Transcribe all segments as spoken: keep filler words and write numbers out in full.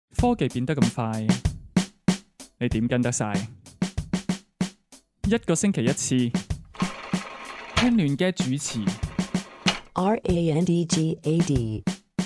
科技變得咁快，你點跟得晒？一個星期一次，聽亂嘅主持。 R A N D G A D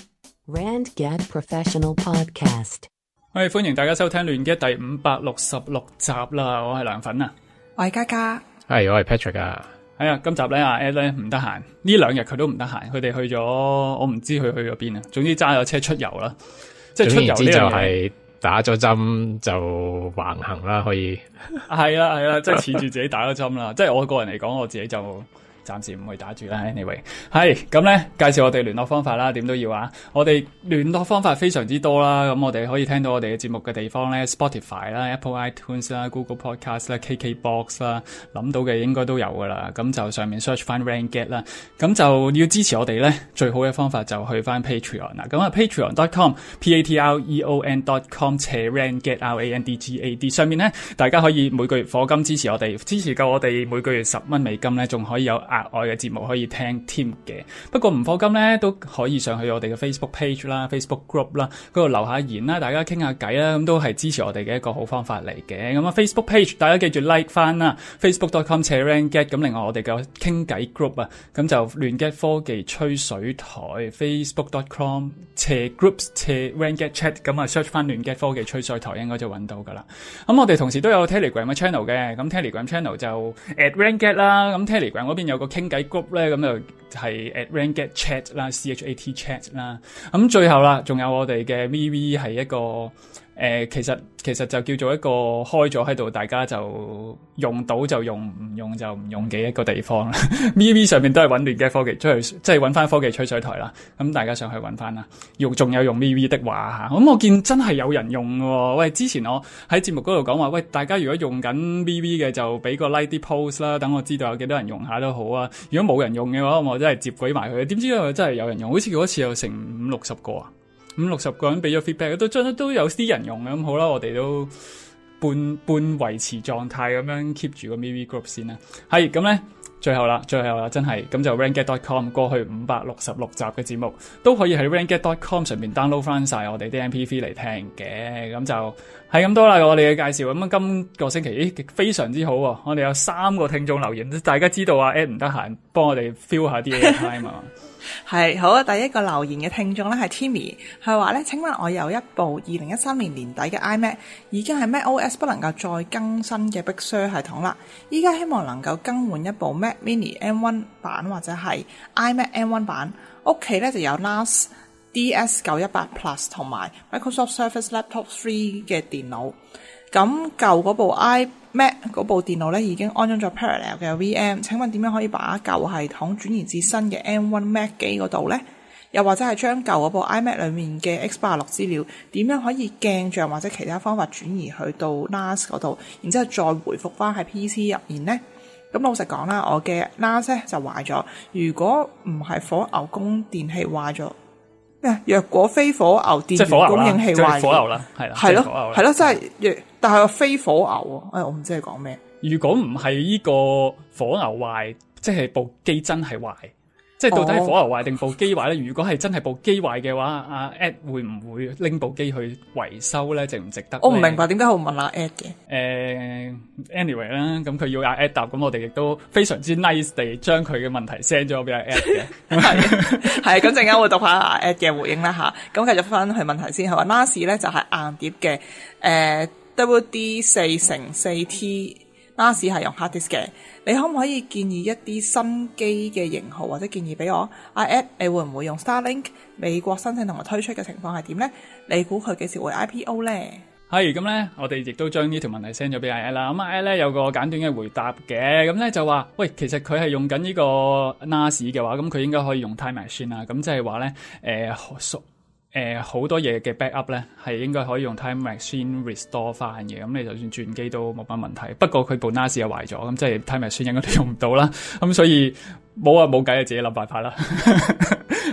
Randgad Professional Podcast。 喂，歡迎大家收聽亂嘅第五百六十六集啦！我係梁粉啊， 我係嘉嘉， 係我係 Patrick 啊。 係啊，今集咧阿 Ed 咧唔得閒，呢兩日佢都唔得閒，佢哋去咗，我唔知佢去咗邊啊。總之揸咗車出遊啦，即係出遊呢樣嘢就係打咗針就橫行啦，可以係啦係啦，即係恃住自己打咗針啦。即係我個人嚟講，我自己就暫時唔會打住啦。Anyway， 係咁咧，介紹我哋聯絡方法啦，點都要啊。我哋聯絡方法非常之多啦，咁我哋可以聽到我哋嘅節目嘅地方咧 ，Spotify 啦、Apple iTunes 啦、Google Podcast 啦、K K Box 啦，諗到嘅應該都有噶啦。咁就上面 search 翻 Randgad 啦，咁就要支持我哋咧，最好嘅方法就去翻 Patreon 啦。咁啊 Patreon dot com P A T R E O N dot com 斜 Randgad R A N D G A D 上面咧，大家可以每個月課金支持我哋，支持夠我哋每個月十蚊美金咧，仲可以有額外嘅節目可以聽添嘅。不過唔課金咧都可以上去我哋嘅 Facebook page 啦、Facebook group 啦，嗰度留下言啦，大家傾下偈啦，咁都係支持我哋嘅一個好方法嚟嘅。咁啊 Facebook page 大家記住 like 翻啦 ，Facebook dot com 斜 Randgad。咁另外我哋嘅傾偈 group 啊，咁就亂 get 科技吹水台 Facebook dot com 斜 groups 斜 Randgad chat。咁啊 search 翻亂 get 科技吹水台應該就揾到噶啦。咁我哋同時都有 Telegram 嘅 channel 嘅，咁 Telegram channel 就 at Randgad 啦。咁 Telegram 嗰邊有個傾偈 group 咧，咁就係 at Randgad chat 啦 ，C H A T chat 啦。咁最後啦，仲有我哋嘅 V V 係一個誒、呃，其實其實就叫做一個開咗喺度，大家就用到就用，唔用就唔用嘅一個地方啦。V V 上面都係揾亂嘅科技吹，即係揾翻科技吹水台啦。咁大家上去揾翻啦。用仲有用 V V 的話嚇，咁我見真係有人用喎。喂，之前我喺節目嗰度講話，喂，大家如果用緊 V V 嘅就俾個 like 啲 post 啦，等我知道有幾多人用下都好啊。如果冇人用嘅話，我真係接鬼埋佢。點知道真係有人用？好似嗰次有成五六十個啊！五六十個人俾咗 feedback， 都真都有啲人用嘅。咁好啦，我哋都半半維持狀態咁樣 keep 住個 V V group 先啦。係咁咧，最後啦，最後啦，真係咁就 Randgad dot com 過去五百六十六集嘅節目都可以喺 Randgad dot com 上面 download 翻晒我哋啲 M P three 嚟聽嘅。咁就係咁多啦，我哋嘅介紹。咁今個星期咦非常之好喎，我哋有三個聽眾留言，大家知道啊 Ed 唔得閒，幫我哋 fill 下啲 airtime 啊。 係好啊！第一個留言嘅聽眾咧係 Timmy，佢話咧：請問我有一部二零一三年年底嘅 iMac， 已經係 macOS 不能夠再更新嘅 Big Sur 系統啦。依家希望能夠更換一部 Mac Mini M 一 版或者係 iMac M 一 版。屋企咧就有 N A S D S 九一八 Plus 同埋 Microsoft Surface Laptop 三嘅電腦。咁舊嗰部 iMac 嗰部電腦咧已經安裝咗 Parallel 嘅 V M， 請問點樣可以把舊系統轉移至新嘅 M 一 Mac 機嗰度咧？又或者係將舊嗰部 iMac 裡面嘅 X 八十六資料點樣可以鏡像或者其他方法轉移去到 N A S 嗰度，然之後再回復翻喺 P C 入面咧？咁老實講啦，我嘅 N A S 咧就壞咗。如果唔係火牛供電器壞咗，若果非火牛電源供應器壞咗， 火牛啦，係啦， 係咯，係咯，真係，但係非火牛啊！誒，我唔知係講咩。 如果唔係呢個火牛壞，即係部機真係壞，即係到底係火牛壞定部機壞咧？如果係真係部機壞嘅話，阿 Ed 會唔會拎部機去維修咧？值唔值得？ 我唔明白點解會問阿 Ed 嘅。 誒、呃、，anyway 啦，咁佢要阿 Ed 答，咁我哋亦都非常之 nice 地將佢嘅問題 send 咗俾阿 Ed 嘅。 係係，咁陣間會讀下阿 Ed 嘅回應啦吓。咁繼續翻去問題先，係話 N A S 咧就係硬碟嘅，誒、呃、W D 四乘四 T N A S 係用 hard disk 嘅。你可唔可以建議一啲新機嘅型號或者建議俾我？阿 Ed 你會唔會用 Starlink？ 美國申請同埋推出嘅情況係點咧？你估佢幾時會 I P O 咧？ 係咁咧，我哋亦都將呢條問題 send 咗俾阿 Ed 啦。咁阿 Ed 咧有個簡短嘅回答嘅，咁咧就話：喂，其實佢係用緊呢個 N A S 嘅話，咁佢應該可以用 Time Machine 啦。咁即係話咧，誒誒好多嘢嘅 backup 咧係應該可以用 Time Machine restore 翻嘅。咁你就算轉機都冇乜問題。不過佢部 N A S 又壞咗，咁即係 Time Machine 應該都用唔到啦。咁所以冇啊冇計啊，自己諗辦法啦。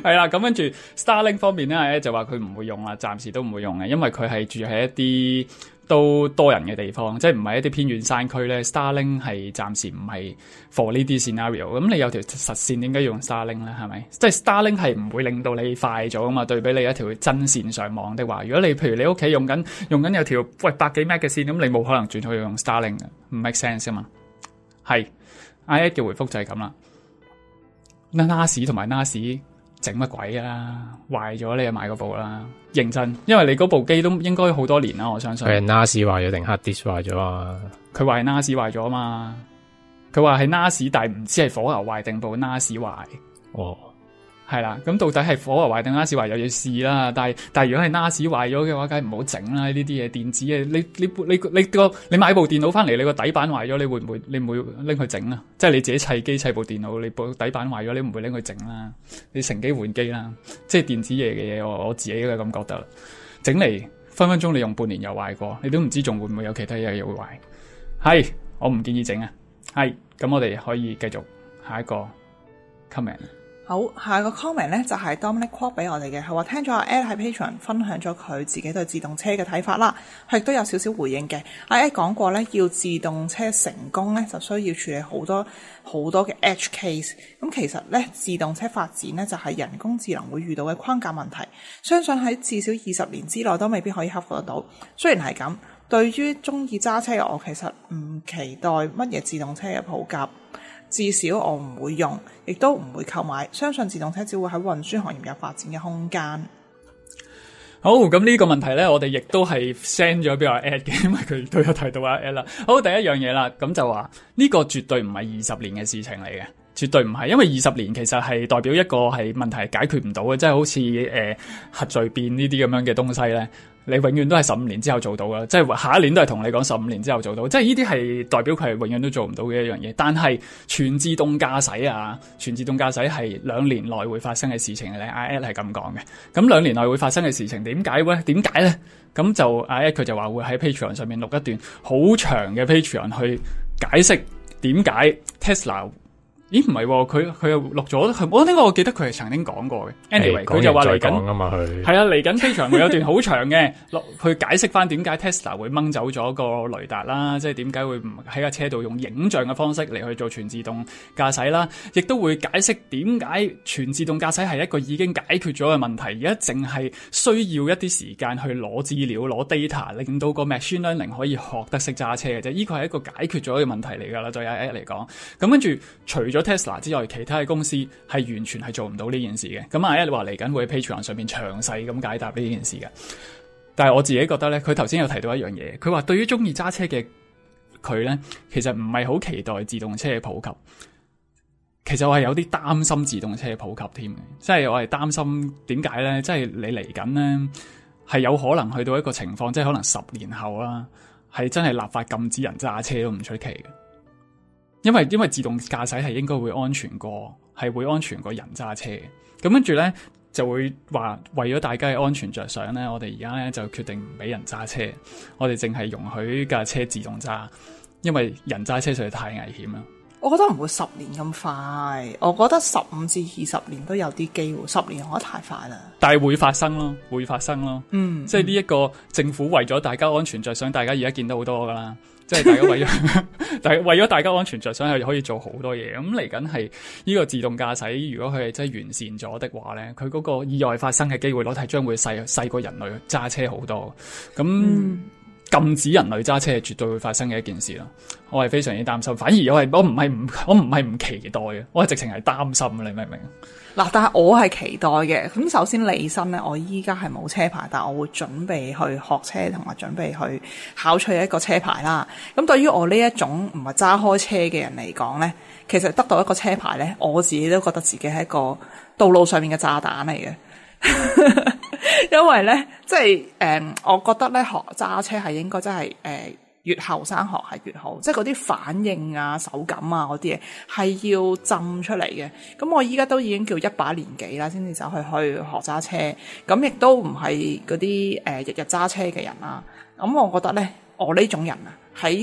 係啦，咁跟住 Starlink 方面咧，就話佢唔會用啦，暫時都唔會用嘅，因為佢係住喺一啲都多人嘅地方，即係唔係一啲偏遠山區咧。Starlink 係暫時唔係 for 呢啲 scenario。咁你有條實線點解要用 Starlink 咧？係咪？即係 Starlink 係唔會令到你快咗啊嘛？對比你一條真線上網的話，如果你譬如你屋企用緊用緊有條喂百幾 meg 嘅線，咁你冇可能轉去用 Starlink 嘅，唔 make sense 啊嘛。係 I A 嘅回覆就係咁啦。N A S 同埋 N A S 整乜鬼啊？壞咗你就買嗰部啦，認真，因為你嗰部機都應該好多年啦，我相信。 佢係 N A S 壞咗定 hard disk 壞咗啊？ 佢話係 N A S 壞咗啊嘛，佢話係 N A S， 但係唔知係火牛壞定部 N A S 壞。哦，係啦，咁到底係火牛壞定 N A S 壞又要試啦。但係但係如果係 N A S 壞咗嘅話，梗係唔好整啦。呢啲嘢電子嘅，你你你你個你買部電腦翻嚟，你個底板壞咗，你會唔會你唔會拎去整啊？即係你自己砌機砌部電腦，你部底板壞咗，你唔會拎去整啦。你乘機換機啦，即係電子嘢嘅嘢，我我自己都係咁覺得啦。整嚟分分鐘你用半年又壞過，你都唔知仲會唔會有其他嘢又會壞。係，我唔建議整啊。係，咁我哋可以繼續下一個 comment。 好，下一個 comment 咧就係 Dominic Kwok 俾我哋嘅，佢話聽咗阿 Ed 喺 Patreon 分享咗佢自己對自動車嘅睇法啦，佢亦都有少少回應嘅。阿 Ed 講過咧，要自動車成功咧，就需要處理好多好多嘅 edge case。咁其實咧，自動車發展咧就係人工智能會遇到嘅框架問題，相信喺至少二十年之內都未必可以克服得到。雖然係咁，對於中意揸車嘅我，其實唔期待乜嘢自動車嘅普及。至少我唔會用，亦都唔會購買。相信自動車只會喺運輸行業有發展嘅空間。 好，咁呢個問題咧，我哋亦都係 send 咗俾阿 Ed 嘅，因為佢都有提到阿 Ed 啦。好，第一樣嘢啦，咁就話呢個絕對唔係二十年嘅事情嚟嘅，絕對唔係，因為二十年其實係代表一個係問題解決唔到嘅，即係好似誒、呃、核聚變呢啲咁樣嘅東西咧。你永遠都係十五年之後做到㗎，即係下一年都係同你講十五年之後做到，即係呢啲係代表佢係永遠都做唔到嘅一樣嘢。但係全自動駕駛啊，全自動駕駛係兩年內會發生嘅事情咧。阿 Ed 係咁講嘅，咁兩年內會發生嘅事情點解咧？點解咧？咁就阿 Ed 佢就話會喺 Patreon 上面錄一段好長嘅 Patreon 去解釋點解 Tesla。咦，唔係喎，佢佢又錄咗，我呢個我記得佢係曾經講過嘅。Anyway，佢就話嚟緊，係啊，嚟緊非常會有段好長嘅落去解釋翻點解 Tesla 會掹走咗個雷達啦，即係點解會唔喺架車度用影像嘅方式嚟去做全自動駕駛啦，亦都會解釋點解全自動駕駛係一個已經解決咗嘅問題，而家淨係需要一啲時間去攞資料、攞 data， 令到個 machine learning 可以學得識揸車嘅啫。呢個係一個解決咗嘅問題嚟㗎啦，對阿 Ed 嚟講。咁跟住除咗Tesla 之外，其他嘅公司係完全係做唔到呢件事嘅。咁阿 Ed 話嚟緊會喺 Patreon 上面詳細咁解答呢件事嘅。但係我自己覺得咧，佢頭先有提到一樣嘢，佢話對於中意揸車嘅佢咧，其實唔係好期待自動車嘅普及。其實我係有啲擔心自動車嘅普及添嘅，即係我係擔心點解咧？即係你嚟緊咧係有可能去到一個情況，即係可能十年後啦，係真係立法禁止人揸車都唔出奇嘅。因為因為自動駕駛係應該會安全過，係會安全過人揸車嘅。咁跟住咧就會話為咗大家嘅安全着想咧，我哋而家咧就決定唔俾人揸車，我哋淨係容許架車自動揸，因為人揸車實在太危險啦。 我覺得唔會十年咁快，我覺得十五至二十年都有啲機會，十年我覺得太快啦。但係會發生咯，會發生咯。嗯，即係呢一個政府為咗大家安全着想，大家而家見到好多噶啦。即係大家為咗，但係為咗大家安全着想，係可以做好多嘢。咁嚟緊係呢個自動駕駛，如果佢係真係完善咗的話咧，佢嗰個意外發生嘅機會率係將會細細過人類揸車好多。咁、嗯、禁止人類揸車係絕對會發生嘅一件事咯。我係非常之擔心，反而我係我唔係唔我唔係唔期待嘅，我係直情係擔心。你明唔明？ 嗱，但係我係期待嘅。咁首先理身咧，我依家係冇車牌，但係我會準備去學車同埋準備去考取一個車牌啦。咁對於我呢一種唔係揸開車嘅人嚟講咧，其實得到一個車牌咧，我自己都覺得自己係一個道路上面嘅炸彈嚟嘅。因為咧，即係誒、呃，我覺得咧學揸車係應該真係誒。呃越後生學係越好，即係嗰啲反應啊、手感啊嗰啲嘢係要浸出嚟嘅。咁我依家都已經叫一把年紀啦，先至走去去學揸車。咁亦都唔係嗰啲誒日日揸車嘅人啦。咁我覺得咧，我呢種人啊，喺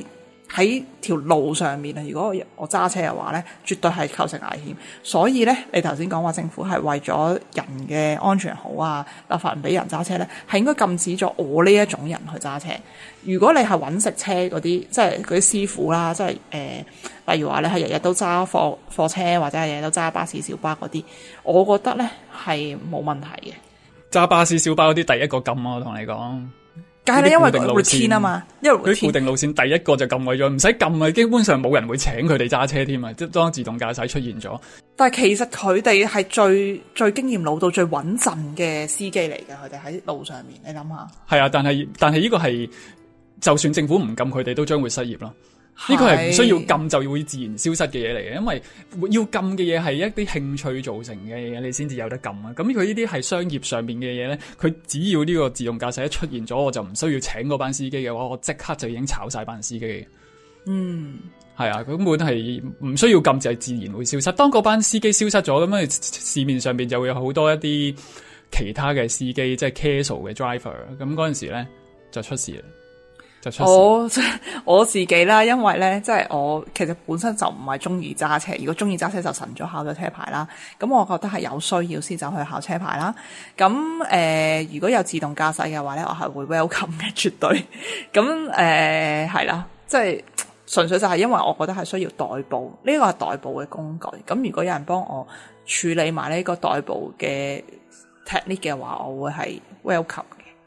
喺條路上面啊，如果我揸車嘅話咧，絕對係構成危險。所以咧，你頭先講話政府係為咗人嘅安全好啊，立法唔俾人揸車咧，係應該禁止咗我呢一種人去揸車。如果你係揾食車嗰啲，即係嗰啲師傅啦，即係誒、呃，例如話你係日日都揸貨貨車或者係日日都揸巴士小巴嗰啲，我覺得咧係冇問題嘅。 揸巴士小巴嗰啲第一個禁啊，我同你講。 梗係咧，因為個 routine 啊嘛，因為佢固定路線第一個就禁毀咗，唔使禁啊，基本上冇人會請佢哋揸車添啊，即係當自動駕駛出現咗。但係其實佢哋係最最經驗老道、最穩陣嘅司機嚟嘅，佢哋喺路上面，你諗下。係啊，但係但係呢個係，就算政府唔禁，佢哋都將會失業咯。呢個係唔需要禁就會自然消失嘅嘢嚟嘅，因為要禁嘅嘢係一啲興趣造成嘅嘢，你先至有得禁啊。咁佢呢啲係商業上面嘅嘢咧，佢只要呢個自動駕駛一出現咗，我就唔需要請嗰班司機嘅話，我即刻就已經炒晒班司機嘅。嗯，係啊，根本係唔需要禁就係自然會消失。當嗰班司機消失咗，咁啊市面上邊就會有好多一啲其他嘅司機，即係 casual 嘅 driver， 咁嗰陣時咧就出事啦。我我自己啦，因為咧，即係我其實本身就唔係中意揸車，如果中意揸車就晨早考咗車牌啦。咁我覺得係有需要先走去考車牌啦。咁誒、呃，如果有自動駕駛嘅話咧，我係會 welcome 嘅，絕對。咁誒係啦，即係純粹就係因為我覺得係需要代步，呢個係代步嘅工具。咁如果有人幫我處理埋呢個代步嘅 technique 嘅話，我會係 welcome。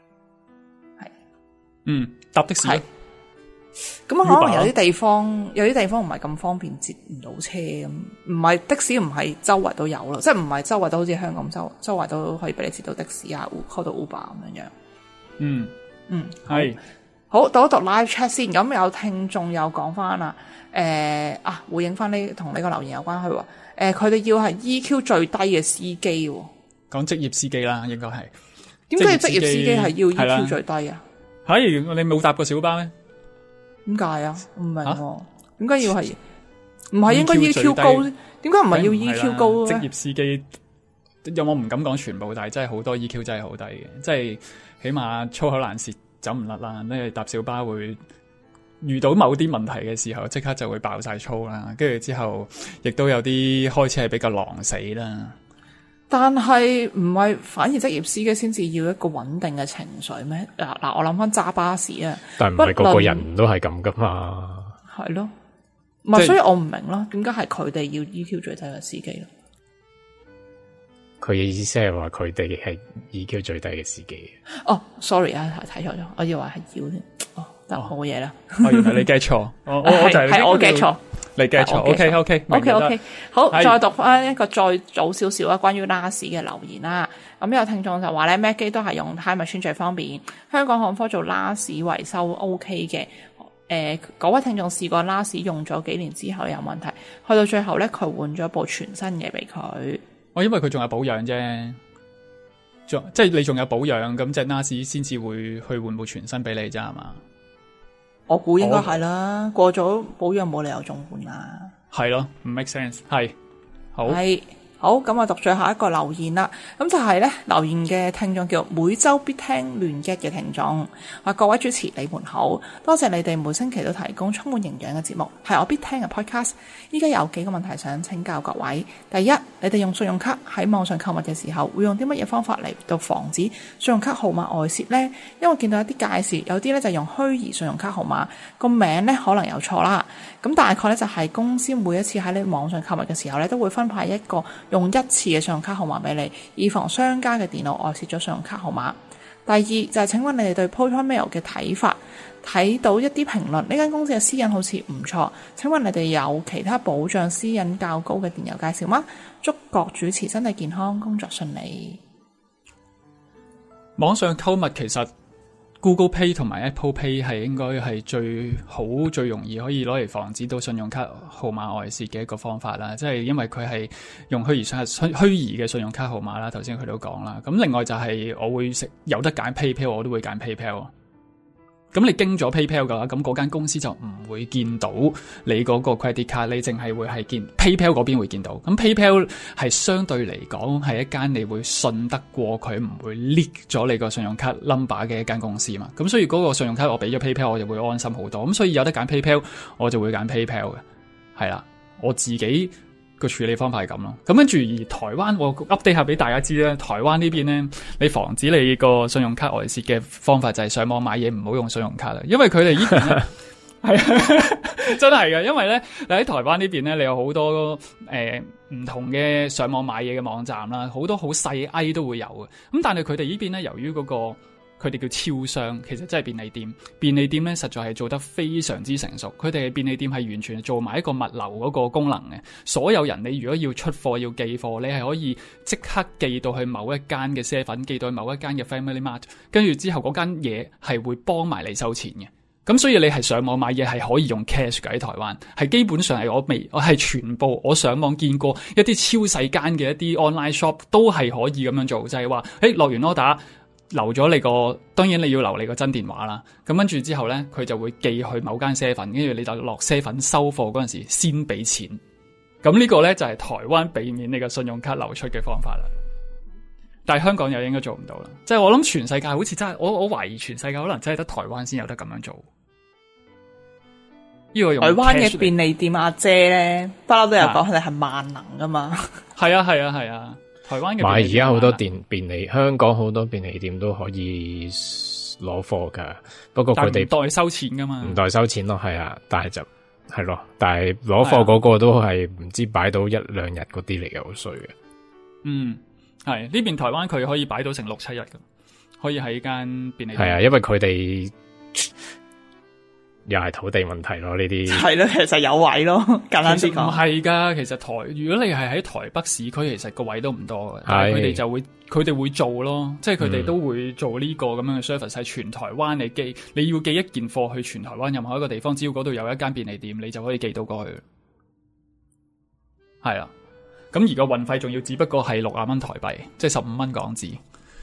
嗯，搭的士。係，咁可能有啲地方，有啲地方唔係咁方便接唔到車咁，唔係的士唔係周圍都有咯，即係唔係周圍都好似香港周周圍都可以俾你接到的士啊 ，call 到 Uber 咁樣樣。嗯嗯，係。好，讀一讀 live chat 先。咁有聽眾有講翻啦，誒、呃、啊，回應翻呢同呢個留言有關，佢話誒佢哋要係 E Q 最低嘅司機，講職業司機啦，應該係。點解職業司機係要 E Q 最低啊？係，你冇搭過小巴咩？點解啊？唔明喎。點解要係？唔係應該 E Q 高？點解唔係要 E Q 高咧？職業司機有冇唔敢講全部，但係真係好多 E Q 真係好低嘅，即係起碼粗口爛舌走唔甩啦。因為搭小巴會遇到某啲問題嘅時候，即刻就會爆晒粗啦。跟住之後，亦都有啲開車係比較狼死啦。但係唔係反而職業司機先至要一個穩定嘅情緒咩？嗱嗱，我諗翻揸巴士啊，但係唔係個個人都係咁噶嘛？係咯，唔係，所以我唔明咯，點解係佢哋要 E Q 最低嘅司機咯？佢嘅意思係話佢哋係 E Q 最低嘅司機。哦 ，sorry 啊，睇錯咗，我以為係要添。哦，得冇嘢啦。哦，原來你 get 錯，我我就係我 get 錯。你 get 錯 ，OK OK OK OK， 好，再讀翻一個再早少少啊，關於拉屎嘅留言啦。咁有聽眾就話咧，Mac 機都係用 Time Machine 最方便，香港漢科做拉屎維修 OK 嘅。誒、呃，嗰位聽眾試過拉屎用咗幾年之後有問題，去到最後咧，佢換咗部全新嘅俾佢。哦，因為佢仲有保養啫，仲即係你仲有保養，咁隻拉屎先至會去換部全新俾你啫，係嘛？我估應該係啦，過咗保養冇理由仲換啦。係咯，唔 make sense。係好係好，咁我讀最後一個留言啦。咁就係咧留言嘅聽眾叫每周必聽亂 get 嘅聽眾，話各位主持你們好，多謝你哋每星期都提供充滿營養嘅節目，係我必聽嘅 podcast。依家有幾個問題想請教各位。第一，你哋用信用卡喺網上購物嘅時候，會用啲乜嘢方法嚟到防止信用卡號碼外泄呢？因為見到一啲介紹，有啲咧就用虛擬信用卡號碼，個名咧可能有錯啦。咁大概咧就係公司每一次喺你網上購物嘅時候咧，都會分派一個用一次嘅信用卡號碼俾你，以防商家嘅電腦外泄咗信用卡號碼。第二就係請問你哋對 ProtonMail 嘅睇法？睇到一啲評論，呢間公司嘅私隱好似唔錯，請問你哋有其他保障私隱較高嘅電郵介紹嗎？祝各主持身體健康，工作順利。網上購物其實 Google Pay 同埋 Apple Pay 係應該係最好最容易可以攞嚟防止到信用卡號碼外泄嘅一個方法啦，即係因為佢係用虛擬信虛擬嘅信用卡號碼啦，頭先佢都講啦。咁另外就係我會食有得揀 PayPal， 我都會揀 PayPal。 咁你經咗 PayPal 嘅話，咁嗰間公司就唔會見到你嗰個 credit card，你淨係會係見 PayPal 嗰邊會見到。咁 PayPal 係相對嚟講係一間你會信得過佢唔會 leak 咗你個信用卡 number 嘅一間公司嘛。咁所以嗰個信用卡我俾咗 PayPal 我就會安心好多。咁所以有得揀 PayPal 我就會揀 PayPal 嘅，係啦，我自己個處理方法係咁咯，咁跟住而台灣我 update 下俾大家知咧，台灣呢邊咧，你防止你個信用卡外泄嘅方法就係上網買嘢唔好用信用卡啦，因為佢哋呢邊咧係啊，真係嘅，因為咧你喺台灣呢邊咧，你有好多誒唔、呃、同嘅上網買嘢嘅網站啦，好多好細 I 都會有嘅，咁但係佢哋呢邊咧，由於嗰、嗰個佢哋叫超商，其實真係便利店。便利店咧，實在係做得非常之成熟。佢哋嘅便利店係完全做埋一個物流嗰個功能嘅。所有人你如果要出貨要寄貨，你係可以即刻寄到去某一間嘅 seven， 寄到去某一間嘅 Family Mart， 跟住之後嗰間嘢係會幫埋你收錢嘅。咁所以你係上網買嘢係可以用 cash 嘅，喺台灣，係基本上係我未我係全部我上網見過一啲超細間嘅一啲 online shop 都係可以咁樣做，就係話誒落完 order。留咗你個，當然你要留你個真電話啦。咁跟住之後咧，佢就會寄去某間 seven，跟住你就落 seven收貨嗰陣時先俾錢。咁呢個咧就係台灣避免你個信用卡流出嘅方法啦。但係香港又應該做唔到啦。即係我諗全世界好似真係，我我懷疑全世界可能真係得台灣先有得咁樣做。呢個用台灣嘅便利店阿姐咧，不嬲都有講佢哋係萬能噶嘛。係啊係啊係啊。台灣嘅， 買而家好多電便利，香港好多便利店都可以攞貨噶，不過佢哋唔代收錢噶嘛， 唔代收錢咯，係啊，但係就係咯，但係攞貨嗰個都係唔知擺到一兩日嗰啲嚟嘅，好衰嘅。 嗯，係呢邊台灣佢可以擺到成六七日噶，可以喺間便利店。 係啊，因為佢哋又係土地問題咯，呢啲係咯，其實有位咯，簡單啲講。 唔係噶，其實台如果你係喺台北市區，其實個位都唔多嘅，但係佢哋就會佢哋會做咯，即係佢哋都會做呢個咁樣嘅 service，係全台灣你寄你要寄一件貨去全台灣任何一個地方，只要嗰度有一間便利店，你就可以寄到過去。係啊，咁而個運費仲要只不過係六啊蚊台幣，即係十五蚊港紙。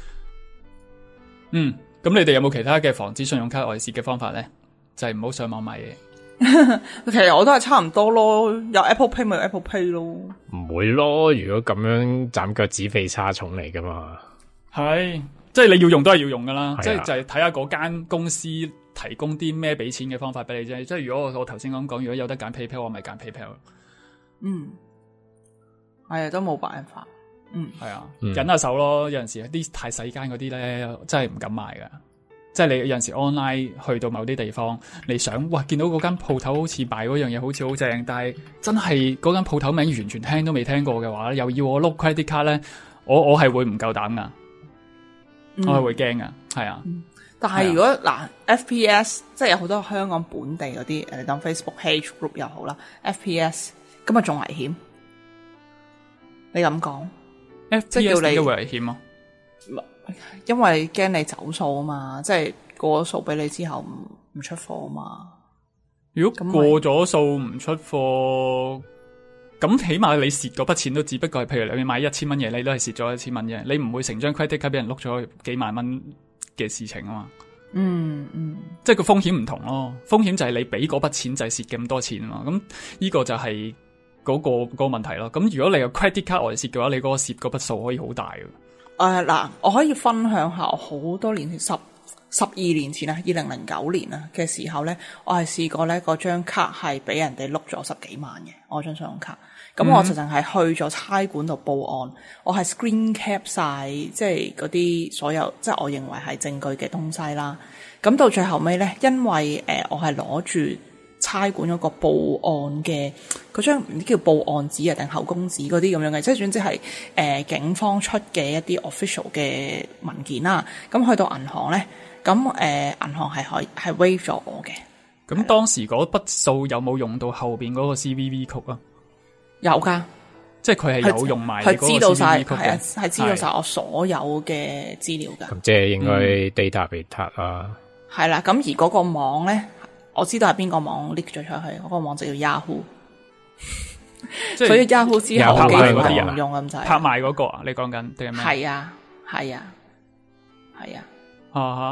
嗯，咁你哋有冇其他嘅防止信用卡外泄嘅方法咧？就係唔好上網買嘢。 其實我都係差唔多咯，有 Apple Pay 咪 Apple Pay 咯。 唔會咯，如果咁樣斬腳趾避沙蟲嚟噶嘛。 係，即係你要用都係要用噶啦。 係啊， 即係就係睇下嗰間公司提供啲咩俾錢嘅方法俾你啫。即係如果我我頭先咁講，如果有得揀 PayPal，我咪揀 PayPal。 嗯，係啊，都冇辦法。嗯， 係啊， 嗯、 忍下手咯。有陣時啲太細間嗰啲咧，真係唔敢買噶。即係你有陣時 online 去到某啲地方，你想哇見到嗰間鋪頭好似賣嗰樣嘢好似好正，但係真係嗰間鋪頭名完全聽都未聽過嘅話，又要我碌 credit card 咧，我我係會唔夠膽噶，我係會驚噶，係啊、 嗯。但係如果嗱、啊、F P S 即係有好多香港本地嗰啲誒，當 Facebook page group 又好啦 ，F P S 咁啊仲危險。你咁講 ，F P S 點解會危險啊？ 因為驚你走數啊嘛，即係過咗數俾你之後唔唔出貨啊嘛。 如果過咗數唔出貨，咁起碼你蝕嗰筆錢都只不過係，譬如你買一千蚊嘢，你都係蝕咗一千蚊啫，你唔會成張 credit card 俾人碌咗幾萬蚊嘅事情啊嘛。 嗯嗯， 即係個風險唔同咯，風險就係你俾嗰筆錢就係蝕咁多錢啊嘛。咁呢個就係嗰、嗰個、嗰個問題咯。咁如果你有 credit card 外蝕嘅話，你嗰個蝕嗰筆數可以好大嘅。 誒嗱，我可以分享下好多年前十十二年前啊，二零零九年啊嘅時候咧，我係試過咧嗰張卡係俾人哋碌咗十幾萬嘅，我張信用卡。咁我就淨係去咗差館度報案，我係 screen cap 晒即係嗰啲所有即係我認為係證據嘅東西啦。咁到最後尾咧，因為誒、呃、我係攞住差館嗰個報案嘅嗰張唔知叫報案紙啊定口供紙嗰啲咁樣嘅，即係總之係誒、呃、警方出嘅一啲 official 嘅文件啦。咁去到銀行咧，咁誒、呃、銀行係可以係 waive 咗我嘅。 咁當時嗰筆數有冇用到後邊嗰個 C V V 曲啊？ 有噶， 即係佢係有用埋嗰個 C V V 曲嘅， 佢知道晒，係啊，係知道晒我所有嘅資料噶。 咁即係應該 data 被撻啦。 係啦，咁而嗰個網咧，我知道係邊個網 leak 咗出去，嗰、嗰個網就叫 Yahoo。所以 Yahoo 之後幾乎係唔用咁滯。 拍賣嗰個啊？你講緊定係咩？ 係啊，係啊，係啊。 啊哈！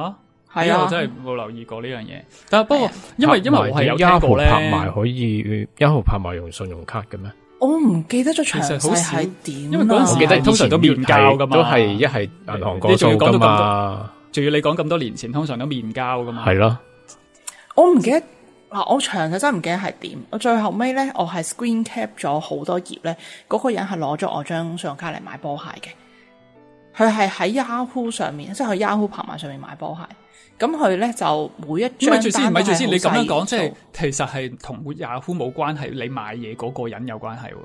係啊， 我真係冇留意過呢樣嘢。但係不過因為因為我係有聽過咧， 拍賣可以一號拍賣用信用卡嘅咩？ 我唔記得咗詳細其實好少係點， 因為嗰陣時我記得通常都面交噶嘛， 都係一係銀行過數噶嘛。 仲要你講咁多年前，通常都面交噶嘛。 係咯， 我唔記得嗱，我詳細真唔記得係點。我最後尾咧，我係 screen cap 咗好多頁咧，嗰、嗰個人係攞咗我張信用卡嚟買波鞋嘅。佢係喺 Yahoo 上面，即係去 Yahoo 拍賣上面買波鞋。咁佢咧就每一張單都係好細數。咪住先，咪住先，你咁樣講，即係其實係同 Yahoo 冇關係，你買嘢嗰個人有關係。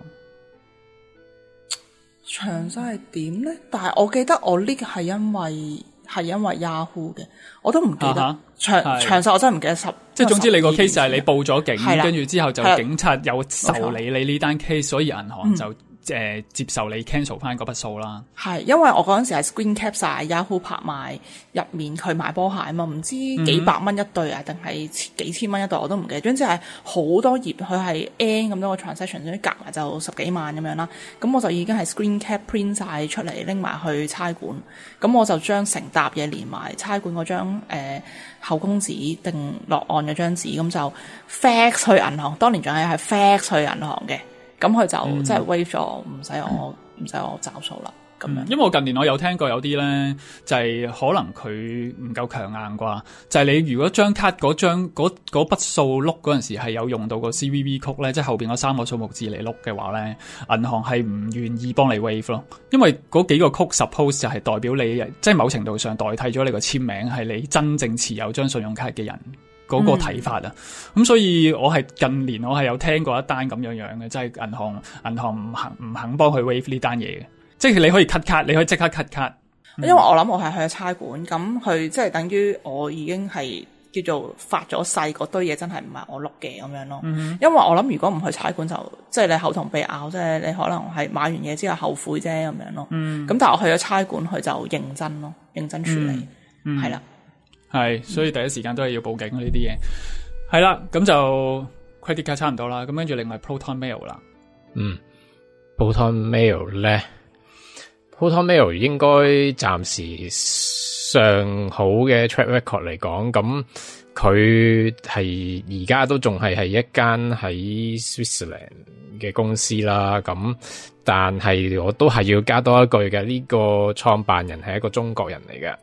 詳細係點咧？但係我記得我呢個係因為係因為 Yahoo 嘅，我都唔記得詳詳細，我真係唔記得十。 即係總之你個 case 就係你報咗警，跟住之後就係警察有受理你呢單 case，所以銀行就。 嗯誒、呃、接受你 cancel 翻嗰筆數啦， 係因為我嗰陣時係 screen cap 晒 Yahoo 拍賣入面佢買波鞋啊嘛，唔知幾百蚊一對啊，定係幾千蚊一對我都唔記得，總之係好多頁，佢係 N 咁多個 transaction，總之夾埋就十幾萬咁樣啦。咁我就已經係 screen cap print 晒出嚟拎埋去差館，咁我就將成沓嘢連埋差館嗰張誒口供紙定落案嗰張紙，咁就 fax 去銀行，當年仲係係 fax 去銀行嘅。咁佢就、嗯、即係 waive 咗，唔使我唔使、嗯、我找數啦。咁樣、嗯， 因為我近年我有聽過有啲咧，就係、是、可能佢唔夠強硬啩。就係、是、你如果張卡嗰張嗰嗰筆數碌嗰陣時係有用到個 C V V 曲咧，即係後邊嗰三個數目字嚟碌嘅話咧，銀行係唔願意幫你 waive 咯。因為嗰幾個曲 suppose 就係代表你，即係某程度上代替咗你個簽名，係你真正持有張信用卡嘅人。嗰、那個睇法啊，咁、嗯、所以我係近年我係有聽過一單咁樣樣嘅，即係銀行銀行唔肯唔肯幫佢 waive 呢單嘢嘅，即係你可以 cut 卡，你可以即刻 cut 卡。 因為我諗我係去咗差館，咁佢即係等於我已經係叫做發咗誓嗰堆嘢真係唔係我碌嘅咁樣咯。嗯、因為我諗如果唔去差館就即係你口同鼻拗，即係你可能係買完嘢之後後悔啫咁樣咯。咁、嗯、但係我去咗差館，佢就認真咯，認真處理，係、嗯、啦。 係，所以第一時間都係要報警呢啲嘢。係啦，咁就 credit card 差唔多啦。咁跟住另外 Proton Mail 啦。嗯 ，Proton Mail 咧 ，Proton Mail 應該暫時上好嘅 track record 嚟講，咁佢係而家都仲係係一間喺 Switzerland 嘅公司啦。咁但係我都係要加多一句嘅，呢、這個創辦人係一個中國人嚟嘅。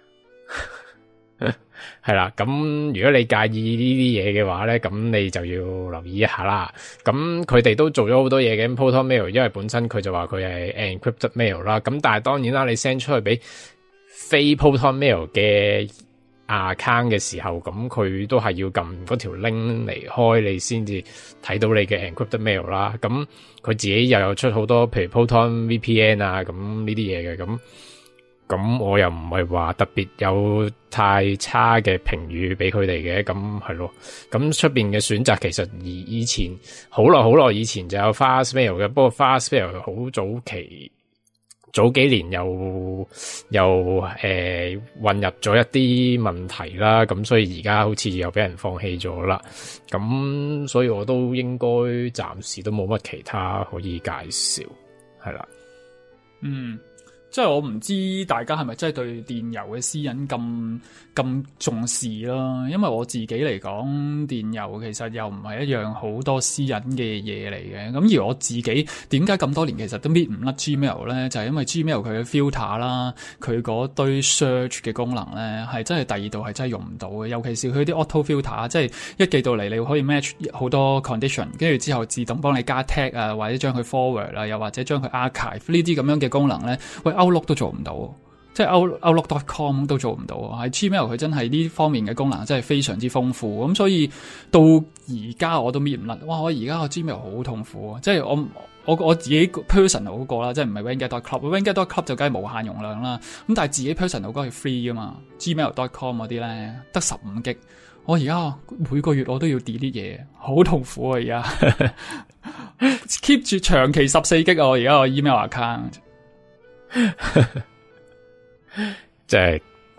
係啦，咁如果你介意呢啲嘢嘅話咧，咁你就要留意一下啦。咁佢哋都做咗好多嘢嘅 Proton Mail，因為本身佢就話佢係 encrypted mail 啦。咁但係當然啦，你 send 出去俾非 Proton Mail 嘅 account 嘅時候，咁佢都係要撳嗰條 link 嚟開，你先至睇到你嘅 encrypted mail 啦。咁佢自己又有出好多，譬如 Proton V P N 啊，咁呢啲嘢嘅咁。咁我又唔係話特別有太差嘅評語俾佢哋嘅，咁係咯。咁出邊嘅選擇其實以以前好耐好耐以前就有 Fastmail 嘅，不過 Fastmail 好早期早幾年又又誒、呃、混入咗一啲問題啦，咁所以而家好似又俾人放棄咗啦。咁所以我都應該暫時都冇乜其他可以介紹，係啦。 嗯。即係我唔知大家係咪真係對電郵嘅私隱咁咁重視啦，因為我自己嚟講，電郵其實又唔係一樣好多私隱嘅嘢嚟嘅。咁而我自己點解咁多年其實都搣唔甩 Gmail 咧？就係、是、因為 Gmail 佢嘅 filter 啦，佢嗰堆 search 嘅功能咧，係真係第二度係真係用唔到嘅。尤其是佢啲 auto filter，即係一寄到嚟你可以 match 好多 condition， 跟住之後自動幫你加 tag 啊，或者將佢 forward 啊，又或者將佢 archive 呢啲咁樣嘅功能咧，喂。Outlook 都做唔到，即係 Outlook dot com 都做唔到。喺 Gmail 佢真係呢方面嘅功能真係非常之豐富，咁所以到而家我都搣唔甩。哇！我而家個 Gmail 好痛苦，即係我我我自己 personal 嗰個啦，即係唔係 Wenget dot club，Wenget dot club 就梗係無限容量啦。咁但係自己 personal 嗰個係 free 噶嘛 ，Gmail dot com 嗰啲咧得十五 G，我而家每個月我都要 delete 嘢，好痛苦啊！而家 keep 住長期十四 G 啊！我而家個 email account。 即係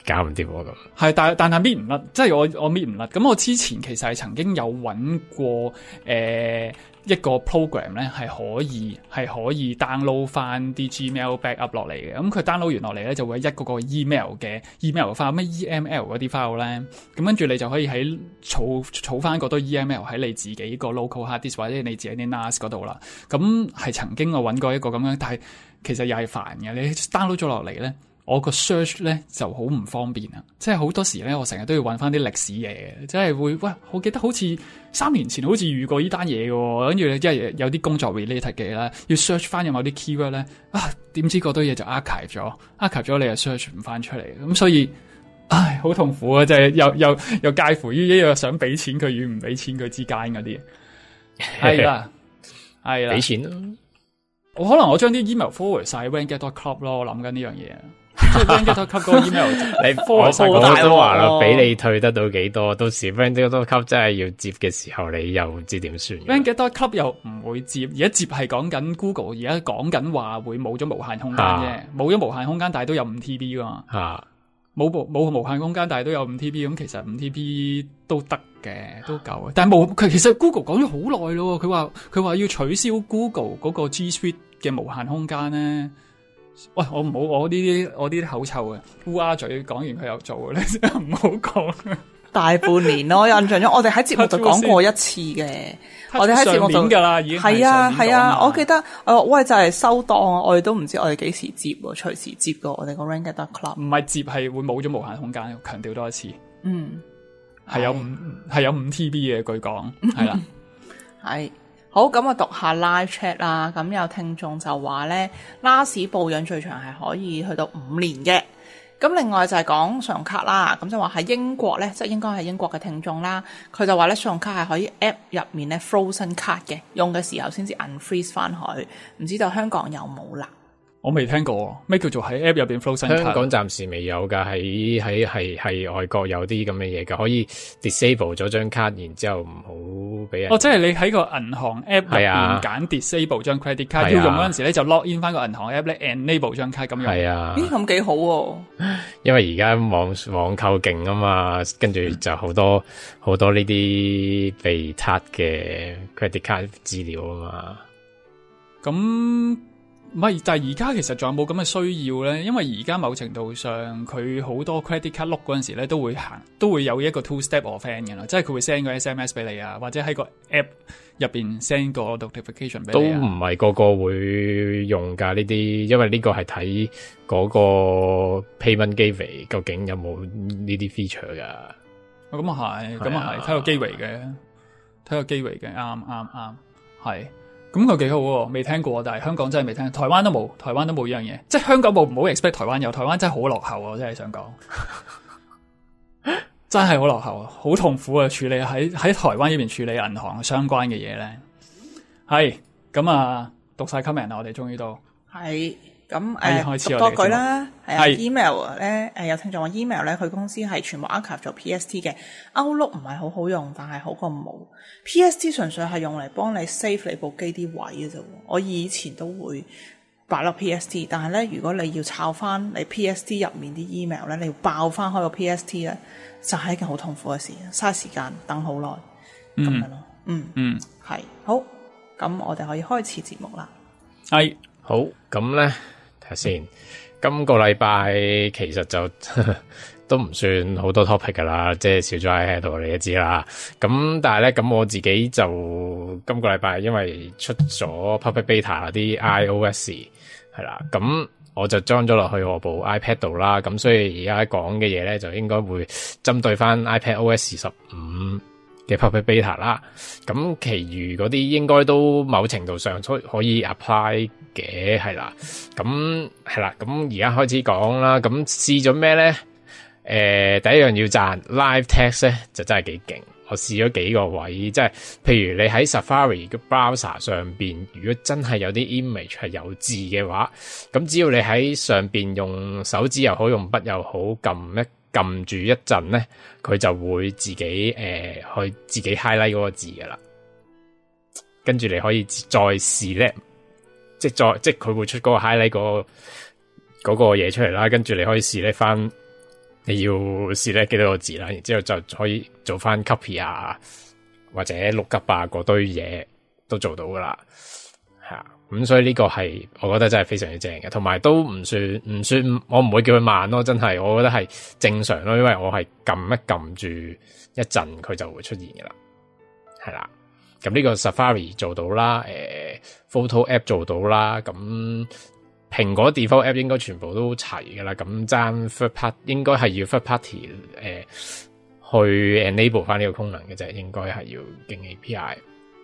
搞唔掂喎咁。 係，但但係搣唔甩，即係我我搣唔甩。咁我之前其實係曾經有揾過誒、呃、一個 program 咧，係可以係可以 download 翻啲 Gmail backup 落嚟嘅。咁佢 download 完落嚟咧，就會一嗰個 email 嘅 email file 咩 E M L 嗰啲 file 咧。咁跟住你就可以喺儲儲翻嗰堆 E M L 喺你自己個 local hard disk 或者你自己啲 N A S 嗰度啦。咁係曾經我揾過一個咁樣，但係其實又係煩嘅。你 download 咗落嚟咧。我個 search 咧就好唔方便啊！即係好多時咧，我成日都要揾翻啲歷史嘢嘅，即係會喂，我記得好似三年前好似遇過呢單嘢嘅，跟住咧即係有啲工作 related 嘅嘢啦，要 search 翻有某啲 keyword 咧，啊點知嗰堆嘢就 archive 咗 ，archive 咗你又 search 唔翻出嚟，咁所以唉好痛苦啊！即係又又又介乎於一樣想俾錢佢與唔俾錢佢之間嗰啲，係啦係啦， 俾錢咯。 我可能我將啲 email forward 晒 Ranget dot club 咯，我諗緊呢樣嘢。即係 Ranget dot club 嗰個 email， 你 forward 晒我嗰都話啦，俾你退得到幾多？到時 Ranget dot club 真係要接嘅時候，你又唔知點算。 Ranget dot club 又唔會接，而家接係講緊 Google，而家講緊話會冇咗無限空間啫，冇咗無限空間，但係都有五 T B 噶嘛。 吓， 冇無冇無限空間，但係都有五 T B，咁其實五 T B 都得嘅，都夠嘅。但係冇佢其實 Google 講咗好耐咯，佢話佢話要取消 Google 嗰個 G Suite 嘅無限空間咧。喂，我唔好，我呢啲我呢啲口臭嘅烏鴉嘴，講完佢又做咧，唔好講。 大半年咯，印象中我哋喺節目就講過一次嘅，我哋喺節目度噶啦，已經係啊係啊，我記得誒喂就係收檔啊，我哋都唔知我哋幾時接喎，隨時接噶，我哋個 Ranget dot club 唔係接係會冇咗無限空間，強調多一次。 嗯， 係有五係有五 T B 嘅，據講係啦， 係。好，咁我讀下 live chat 啦。咁有聽眾就話咧 ，last 保養最長係可以去到五年嘅。咁另外就係講信用卡啦。咁就話喺英國咧，即係應該係英國嘅聽眾啦。佢就話咧，信用卡係可以 app 入面咧 frozen 卡嘅，用嘅時候先至 unfreeze 翻去。唔知道香港有冇啦？我未聽過咩叫做喺 app 入邊 frozen 卡？ 香港暫時未有噶，喺喺係係外國有啲咁嘅嘢噶，可以 disable 咗張卡，然之後唔好俾人。 哦，即係你喺個銀行 app 入邊揀 disable 張 credit 卡，要用嗰陣時咧就 log in 翻個銀行 app 咧 enable 張卡咁樣。 係啊， 咦咁幾好喎！ 因為而家網網購勁啊嘛，跟住就好多好多呢啲被撻嘅 credit 卡資料啊嘛。 咁。唔係，但係而家其實仲有冇咁嘅需要咧？因為而家某程度上，佢好多 credit card 碌嗰陣時咧，都會行，都會有一個 two step offend 嘅啦，即係佢會 send 個 S M S 俾你啊，或者喺個 app 入邊 send 個 notification 俾你啊。都唔係個個會用㗎呢啲，因為呢個係睇嗰個 payment gateway 究竟有冇呢啲 feature 㗎。 哦，咁啊係，咁啊係，睇個 gateway 嘅，睇個 gateway 嘅，啱啱啱，係。咁佢幾好喎，未聽過，但係香港真係未聽，台灣都冇，台灣都冇呢樣嘢，即係香港冇，唔好 expect 台灣有，台灣真係好落後啊！我真係想講，真係好落後啊，好痛苦啊！處理喺喺台灣呢邊處理銀行相關嘅嘢咧，係咁啊，讀晒 comment 啦，我哋終於都係。咁誒讀多句啦，係啊 email 咧誒有聽眾話 email 咧佢公司係全部 archive 做 P S T 嘅 Outlook 唔係好好用，但係好過冇 P S T 純粹係用嚟幫你 save 你部機啲位嘅啫。我以前都會擺落 P S T， 但係咧如果你要抄翻你 P S T 入面啲 email 咧，你要爆翻開個 P S T 咧，就係一件好痛苦嘅事，嘥時間等好耐咁樣咯。嗯嗯，係好，咁我哋可以開始節目啦。係好，咁咧。睇下先，今個禮拜其實就呵呵都唔算好多 topic 噶啦，即係小咗喺度你都知啦。咁但係咧，咁我自己就今個禮拜因為出咗 public beta 啲 iOS 係啦，咁我就裝咗落去我部 iPad 度啦。咁所以而家講嘅嘢咧，就應該會針對翻 iPadOS 十五嘅 public beta 啦。咁其餘嗰啲應該都某程度上可以 apply 嘅，係啦。咁係啦，咁而家開始講啦。咁試咗咩咧？誒、呃，第一樣要讚 Live Text 咧，就真係幾勁。我試咗幾個位，即係譬如你喺 Safari 嘅 browser 上邊，如果真係有啲 image 係有字嘅話，咁只要你喺上邊用手指又好，用筆又好，撳一撳住一陣咧，佢就會自己誒、呃、去自己 highlight 嗰個字噶啦。跟住你可以再試咧，即係再即係佢會出嗰個 highlight 嗰、嗰個嗰、嗰個嘢出嚟啦。跟住你可以試咧翻你要select幾多個字啦，然之後就可以做翻 copy 啊，或者六急啊嗰堆嘢都做到噶啦，係啊，咁所以呢個係我覺得真係非常之正嘅，同埋都唔算唔算，我唔會叫佢慢咯，真係我覺得係正常咯，因為我係撳一撳住一陣佢就會出現噶啦，係啦，咁呢個 Safari 做到啦，誒、呃、Photo App 做到啦，咁。蘋果 default app 應該全部都齊㗎啦，咁爭 third party 應該係要 third party 誒、呃、去 enable 翻呢個功能嘅啫，應該係要經 A P I。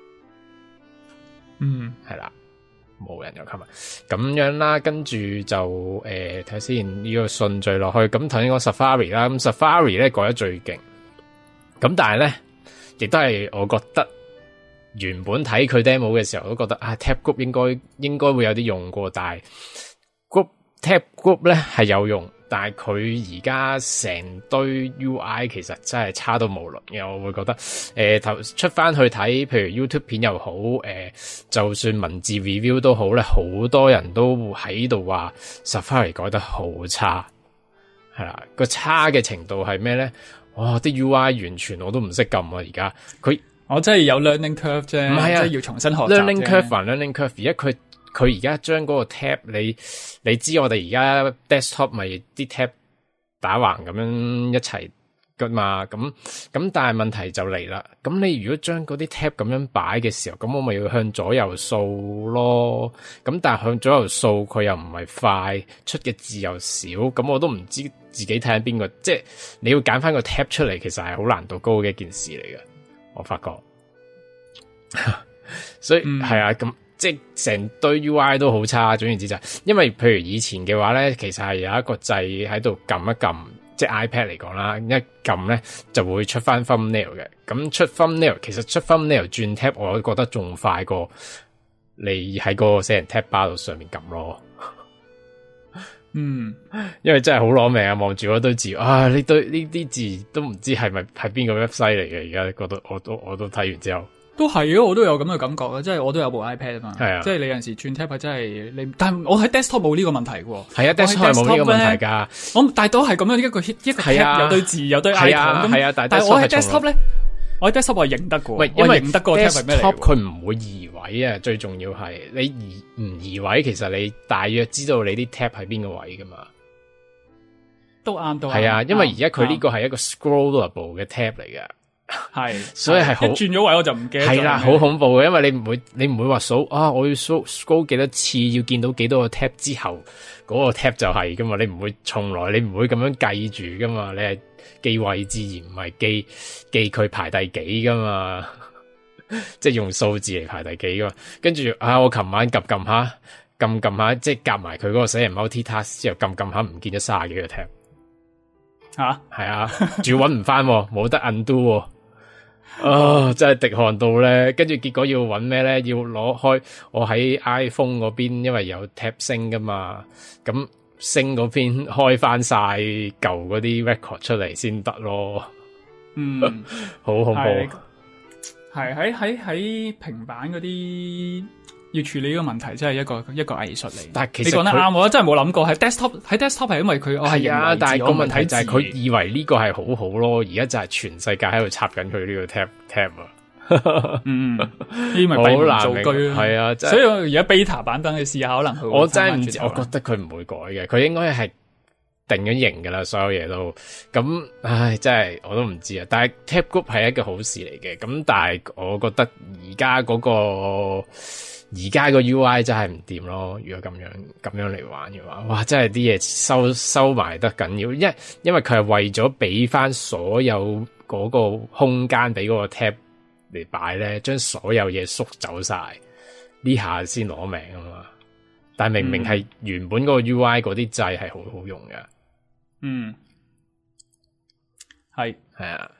嗯， 係啦，冇人有 comment 咁樣啦，跟住就誒睇下先呢個順序落去，咁頭先講 Safari 啦，咁 Safari 咧改得最勁，咁但係咧亦都係我覺得。原本睇佢 demo 嘅時候，我都覺得啊 Tab Group 應該應該會有啲用過，但係 Group Tab Group 咧係有用，但係佢而家成堆 U I 其實真係差到無倫嘅，我會覺得誒頭、呃、出翻去睇，譬如 YouTube 片又好，誒、呃、就算文字 review 都好咧，好多人都喺度話 Safari 改得好差，係啦，個差嘅程度係咩咧？哇！啲 U I 完全我都唔識撳啊，而家佢。 我真係有 learning curve 啫， 唔係啊， 即係要重新學習 learning curve 還 learning curve， 而家佢佢而家將嗰個 tab， 你你知我哋而家 desktop 咪啲 tab 打橫咁樣一齊噶嘛，咁咁但係問題就嚟啦，咁你如果將嗰啲 tab 咁樣擺嘅時候，咁我咪要向左右掃咯，咁但係向左右掃佢又唔係快，出嘅字又少，咁我都唔知自己睇緊邊個，即係你要揀翻個 tab 出嚟，其實係好難度高嘅一件事嚟嘅。我發覺，所以係、嗯、啊，咁即係成堆 U I 都好差。總言之就係，因為譬如以前嘅話咧，其實係有一個掣喺度撳一撳，即係 iPad 嚟講啦，一撳咧就會出翻 thumbnail 嘅。咁出 thumbnail，其實出 thumbnail 轉 tab，我覺得仲快過你喺個寫人 tab bar 度上面撳咯。 嗯， 因為真係好攞命啊！望住嗰堆字，啊呢堆呢啲字都唔知係咪係邊個 website 嚟嘅。而家覺得我都我都睇完之後， 都係啊！我都有咁嘅感覺啊！即係我都有部 iPad 啊嘛， 係啊， 即係你有陣時轉 tab 真係你，但係我喺 desktop 冇呢個問題嘅， 係啊 desktop 冇呢個問題噶。 我但係都係咁樣一個一個 tab、啊、有堆字有堆 icon 咁，係啊，但係我喺 desktop 咧。我喺 desktop 我係認得嘅， 喂，因為認得個 tab 係咩嚟？ desktop 佢唔會移位啊，最重要係你移唔移位，其實你大約知道你啲 tab 喺邊個位噶嘛。 都啱，都係啊，因為而家佢呢個係一個 scrollable 嘅 tab 嚟嘅， 係， 所以係好轉咗位我就唔記得。 係啦，好恐怖嘅，因為你唔會你唔會話數啊，我要 scroll 幾多次，要見到幾多個 tab 之後嗰、嗰個 tab 就係噶嘛，你唔會從來你唔會咁樣計住噶嘛，你係記位置而唔係記記佢排第幾噶嘛，即係用數字嚟排第幾噶嘛。跟住啊，我琴晚撳撳下，撳撳下，即係夾埋佢嗰個寫人 multitask 之後撳撳下，唔見咗卅幾個 tab。 吓，係啊，仲要搵唔翻，冇得 undo， 啊、哦，真係滴汗到咧。跟住結果要搵咩咧？要攞開我喺 iPhone 嗰邊，因為有 tab 升噶嘛，咁升嗰邊開翻晒舊嗰啲 record 出嚟先得咯。 嗯， 好恐怖。 係喺喺喺平板嗰啲。要處理呢個問題真係一個一個藝術嚟， 但係其實你講得啱，我真係冇諗過喺 desktop 喺 desktop 係因為佢我係啊，但係個問題就係佢以以為呢個係好好咯，而家就係全世界喺度插緊佢呢個 tab tab 啊， 嗯，呢咪閉門造車係啊， 所以我而家 beta 版等你試下，可能佢我真係唔知，我覺得佢唔會改嘅，佢應該係定咗型噶啦，所有嘢都咁，唉，真係我都唔知啊。但係 tab group 係一個好事嚟嘅，咁但係我覺得而家嗰個。而家個 U I 真係唔掂咯，如果咁樣咁樣嚟玩嘅話，哇！真係啲嘢收收埋得緊要，因因為佢係為咗俾翻所有嗰個空間俾嗰個 tab 嚟擺咧，將所有嘢縮走晒，呢下先攞命啊嘛！但係明明係原本嗰個 U I 嗰啲掣係好好用嘅， 嗯，係係啊。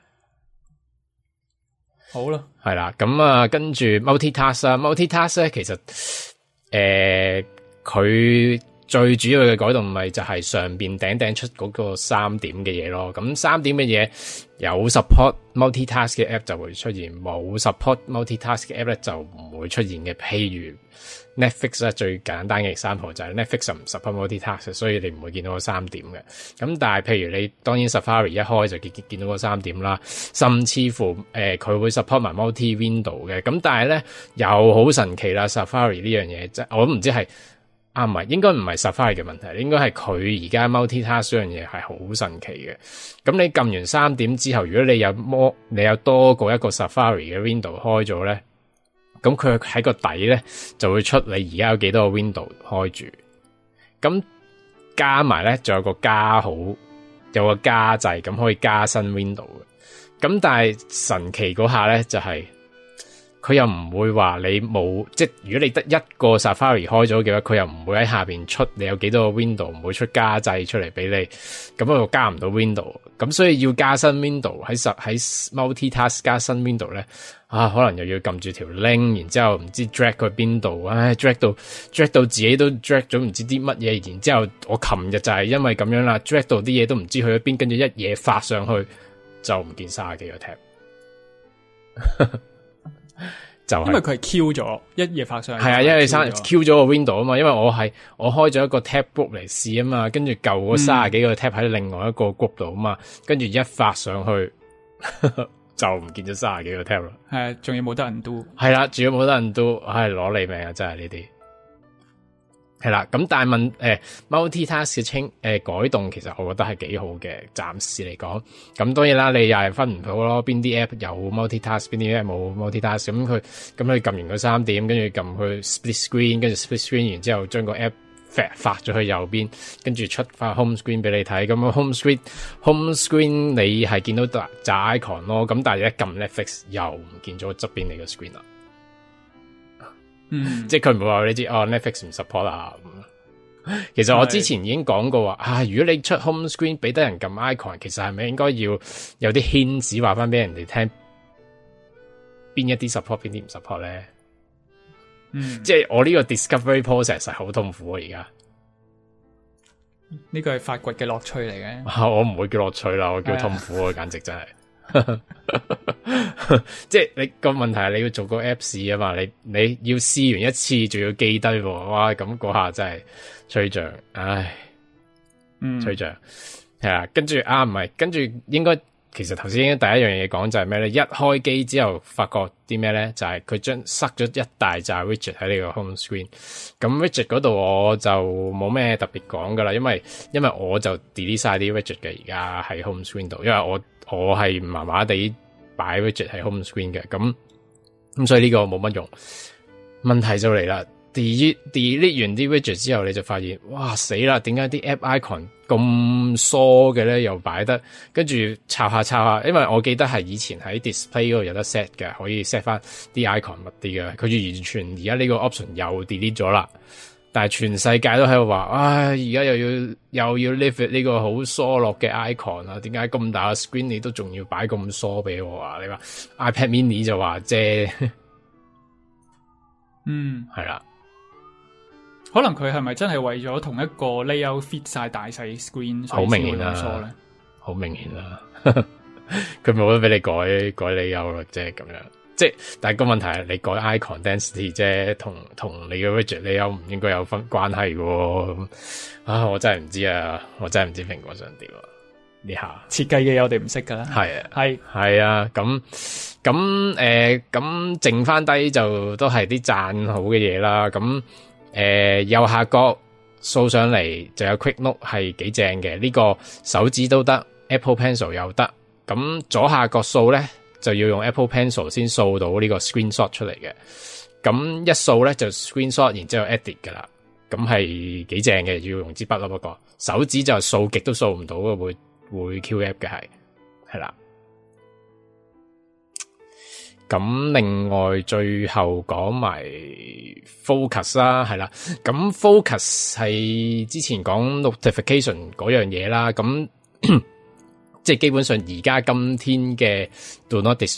好啦， 係啦，咁啊，跟住 multitask 啊，multitask 咧，其實誒，佢、呃、 最主要嘅改動咪就係上邊頂頂出嗰個三點嘅嘢咯。咁三點嘅嘢有 support multitask 嘅 app 就會出現，冇 support multitask 嘅 app 咧就唔會出現嘅。譬如 Netflix 咧，最簡單嘅 example 就係 Netflix 唔 support multitask， 所以你唔會見到個三點嘅。咁但係譬如你當然 Safari 一開就見見到個三點啦，甚至乎誒佢、呃、會 support 埋 multi window 嘅。咁但係咧又好神奇啦 ，Safari 呢樣嘢即係我都唔知係啊，唔係應該唔係 Safari 嘅問題，應該係佢而家 multitask 呢樣嘢係好神奇嘅。咁你撳完三點之後，如果你有摩你有多過一個 Safari 嘅 window 開咗咧，咁佢喺個底咧就會出你而家有幾多個 window 開住。咁加埋咧，仲有個加號，有個加掣，咁可以加新 window 嘅。咁但係神奇嗰下咧就係、是。佢又唔會話你冇，即係如果你得一個 Safari 開咗嘅話，佢又唔會喺下邊出你有幾多個 window， 唔會出加掣出嚟俾你，咁我加唔到 window， 咁所以要加新 window 喺實喺 multitask 加新 window 咧，啊可能又要撳住條 link， 然之後唔知 drag 去邊度，唉 drag 到 drag 到自己都 drag 咗唔知啲乜嘢，然之後我琴日就係因為咁樣啦 ，drag 到啲嘢都唔知去咗邊，跟住一嘢發上去就唔見卅幾個 tab。就因為佢係 Q 咗一夜發上去， 係啊，因為生 Q 咗個 window 啊嘛，因為我係我開咗一個 tab group 嚟試啊嘛，跟住舊嗰三十幾個 tab 喺另外一個 group 度啊嘛，跟住一發上去就唔見咗三十幾個 tab 啦。 係，仲要冇得人 do。係啦，仲要冇得人 do，唉，攞你命啊！真係呢啲。係啦，咁但係問誒、呃、multitask 嘅清誒、呃、改動，其實我覺得係幾好嘅，暫時嚟講。咁當然啦，你又係分唔到咯，邊啲 app 有 multitask， 邊啲 app 冇 multitask。咁佢咁佢撳完個三點，跟住撳去 split screen，跟住 split screen，然之後將個 app 發發咗去右邊，跟住出翻 home screen 俾你睇。咁 home screen home screen 你係見到大扎 icon 咯，咁但係一撳 Netflix 又唔見咗側邊你個 screen 啦。嗯，即係佢唔會話你知哦 Netflix 唔 support 啊。其實我之前已經講過話啊，如果你出 home screen 俾得人撳 icon， 其實係咪應該要有啲 hints 話翻俾人哋聽邊一啲 support 邊啲唔 support 咧？嗯，即係我呢個 discovery process 係好痛苦啊！而家呢個係發掘嘅樂趣嚟嘅， 啊，我唔會叫樂趣啦，我叫痛苦啊！簡直真係。即係你個問題係你要做個 app 試啊嘛，你你要試完一次仲要記低喎，哇咁嗰下真係吹脹，唉，嗯，吹脹係啊，跟住啊唔係，跟住應該其實頭先第一樣嘢講就係咩咧？一開機之後發覺啲咩咧？就係佢將塞咗一大紮 widget 喺呢個 home screen， 咁 widget 嗰度我就冇咩特別講噶啦，因為因為我就 delete 晒啲 widget 嘅而家喺 home screen 度，因為我。我係麻麻地擺 widget 喺 home screen 嘅，咁咁所以呢個冇乜用。問題就嚟啦 ，delete delete 完啲 widget 之後，你就發現，哇死啦！點解啲 app icon 咁疏嘅咧？又擺得，跟住抄下抄下，因為我記得係以前喺 display 嗰度有得 set 嘅，可以 set 翻啲 icon 密啲嘅。佢完全而家呢個 option 又 delete 咗啦。但係全世界都喺度話，唉，而家又要又要 live 呢個好疏落嘅 icon 啊？點解咁大個 screen 你都仲要擺咁疏俾我啊？你話 iPad mini 就話啫， 嗯， 係啦， 可能佢係咪真係為咗同一個 layout fit 晒大細 screen， 好明顯啦，好明顯啦，佢冇得俾你改改 layout 啦，即係咁樣。即係，但係個問題係你改 icon density 啫，同同你嘅 widget 你又唔應該有分關係嘅。啊，我真係唔知啊，我真係唔知蘋果想點啊呢下。 設計嘅嘢我哋唔識噶啦。 係啊， 係係啊，咁咁誒，咁剩翻低就都係啲讚好嘅嘢啦。咁誒、呃，右下角掃上嚟就有 Quick Note 係幾正嘅，呢、這個手指都得 ，Apple Pencil 又得。咁左下角掃咧，就要用 Apple Pencil 先掃到呢個 screenshot 出嚟嘅，咁一掃咧就 screenshot，然之後 edit 噶啦，咁係幾正嘅，要用支筆咯，不過手指就掃極都掃唔到嘅，會會 Q app 嘅係，係啦。咁另外最後講埋 focus 啦，係啦，咁 focus 係之前講 notification 嗰樣嘢啦，咁。即係基本上而家今天嘅 Do Not Disturb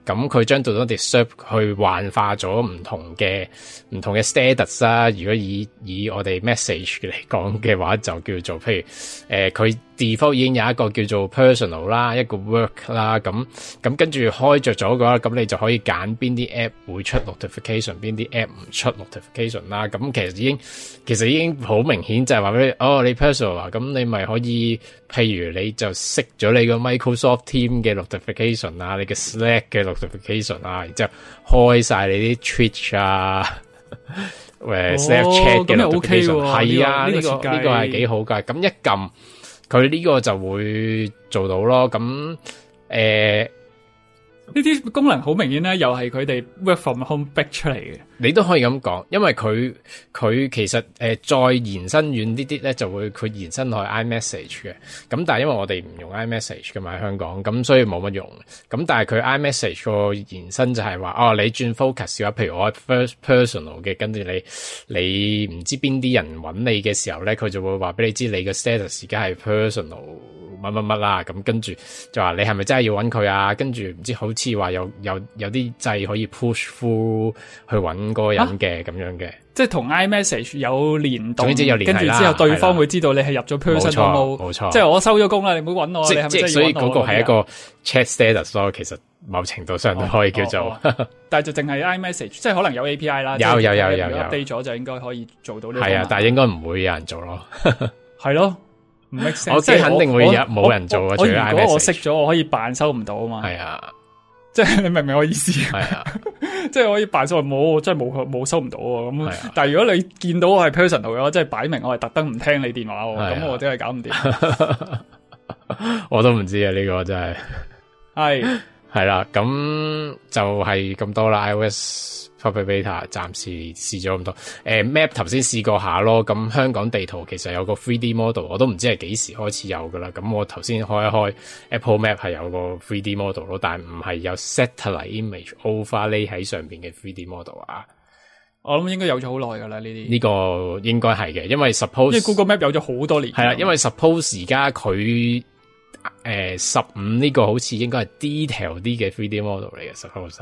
咁佢將 do not disturb 去幻化咗唔同嘅唔同嘅 status 啦。如果以以我哋 message 嚟講嘅話，就叫做譬如誒佢、呃、default 已經有一個叫做 personal 啦，一個 work 啦。咁咁跟住開着咗嘅話，咁你就可以揀邊啲 app 會出 notification， 邊啲 app 唔出 notification 啦。咁其實已經其實已經好明顯就係話俾你，哦你 personal 啊，咁你咪可以譬如你就熄咗你個 Microsoft Team 嘅 notification 啊，你嘅 Slack 嘅 notification 啊，然之後開晒你啲 Twitch 啊，誒 Snapchat 嘅 notification， 係啊，呢、這個呢、這個係幾好噶。咁一撳佢呢個就會做到咯。咁誒呢啲功能好明顯咧，又係佢哋 work from home 逼出嚟嘅。 你都可以咁講，因為佢佢其實誒、呃、再延伸遠啲啲咧，就會佢延伸去 iMessage 嘅。咁但係因為我哋唔用 iMessage 㗎嘛，喺香港，咁所以冇乜用。咁但係佢 iMessage 個延伸就係話，哦你轉 focus 嘅話，譬如我 first personal 嘅，跟住你你唔知邊啲人揾你嘅時候咧，佢就會話俾你知你嘅 status 而家係 personal 乜乜乜啦。咁跟住就話你係咪真係要揾佢啊？跟住唔知好似話有有有啲掣可以 push through 去揾嗰個人嘅咁、啊、樣嘅， 即係同 iMessage 有聯動， 總之有聯繫啦， 跟住之後對方會知道你係入咗 personal， 冇錯， 即係我收咗工啦，你唔好揾我， 即你係咪真係要揾我？ 所以嗰個係一個 chat status 咯，其實某程度上都可以叫做， 哦哦哦、但係就淨係 iMessage，即係可能有 A P I 啦， 有有有有有 update 咗就應該可以做到呢個。 係啊，但係應該唔會有人做咯， 係咯，唔 make sense。 我知肯定會有冇人做啊，除咗 iMessage。 如果我熄咗，我可以扮收唔到啊嘛。 係啊。 即係你明唔明我意思？ 係啊， 即係可以扮收冇，真係冇冇收唔到啊！咁，但係如果你見到我係 personal 嘅話，即係擺明我係特登唔聽你電話，咁我真係搞唔掂。 我都唔知啊，呢、這個真係係係啦，咁就係咁多啦。iOS Public Beta 暫時試咗咁多，誒、呃、Map 頭先試過下咯。咁香港地圖其實有個 three D model， 我都唔知係幾時開始有噶啦。咁我頭先開一開 Apple Map 係有個 three D model 咯，但係唔係有 satellite image overlay 喺上邊嘅 three D model 啊。 我諗應該有咗好耐噶啦呢啲。 呢、這個應該係嘅，因為 suppose 因為 Google Map 有咗好多年。 係啦，因為 suppose 而家佢誒十五呢個好似應該係 detail 啲嘅 three D model 嚟嘅 suppose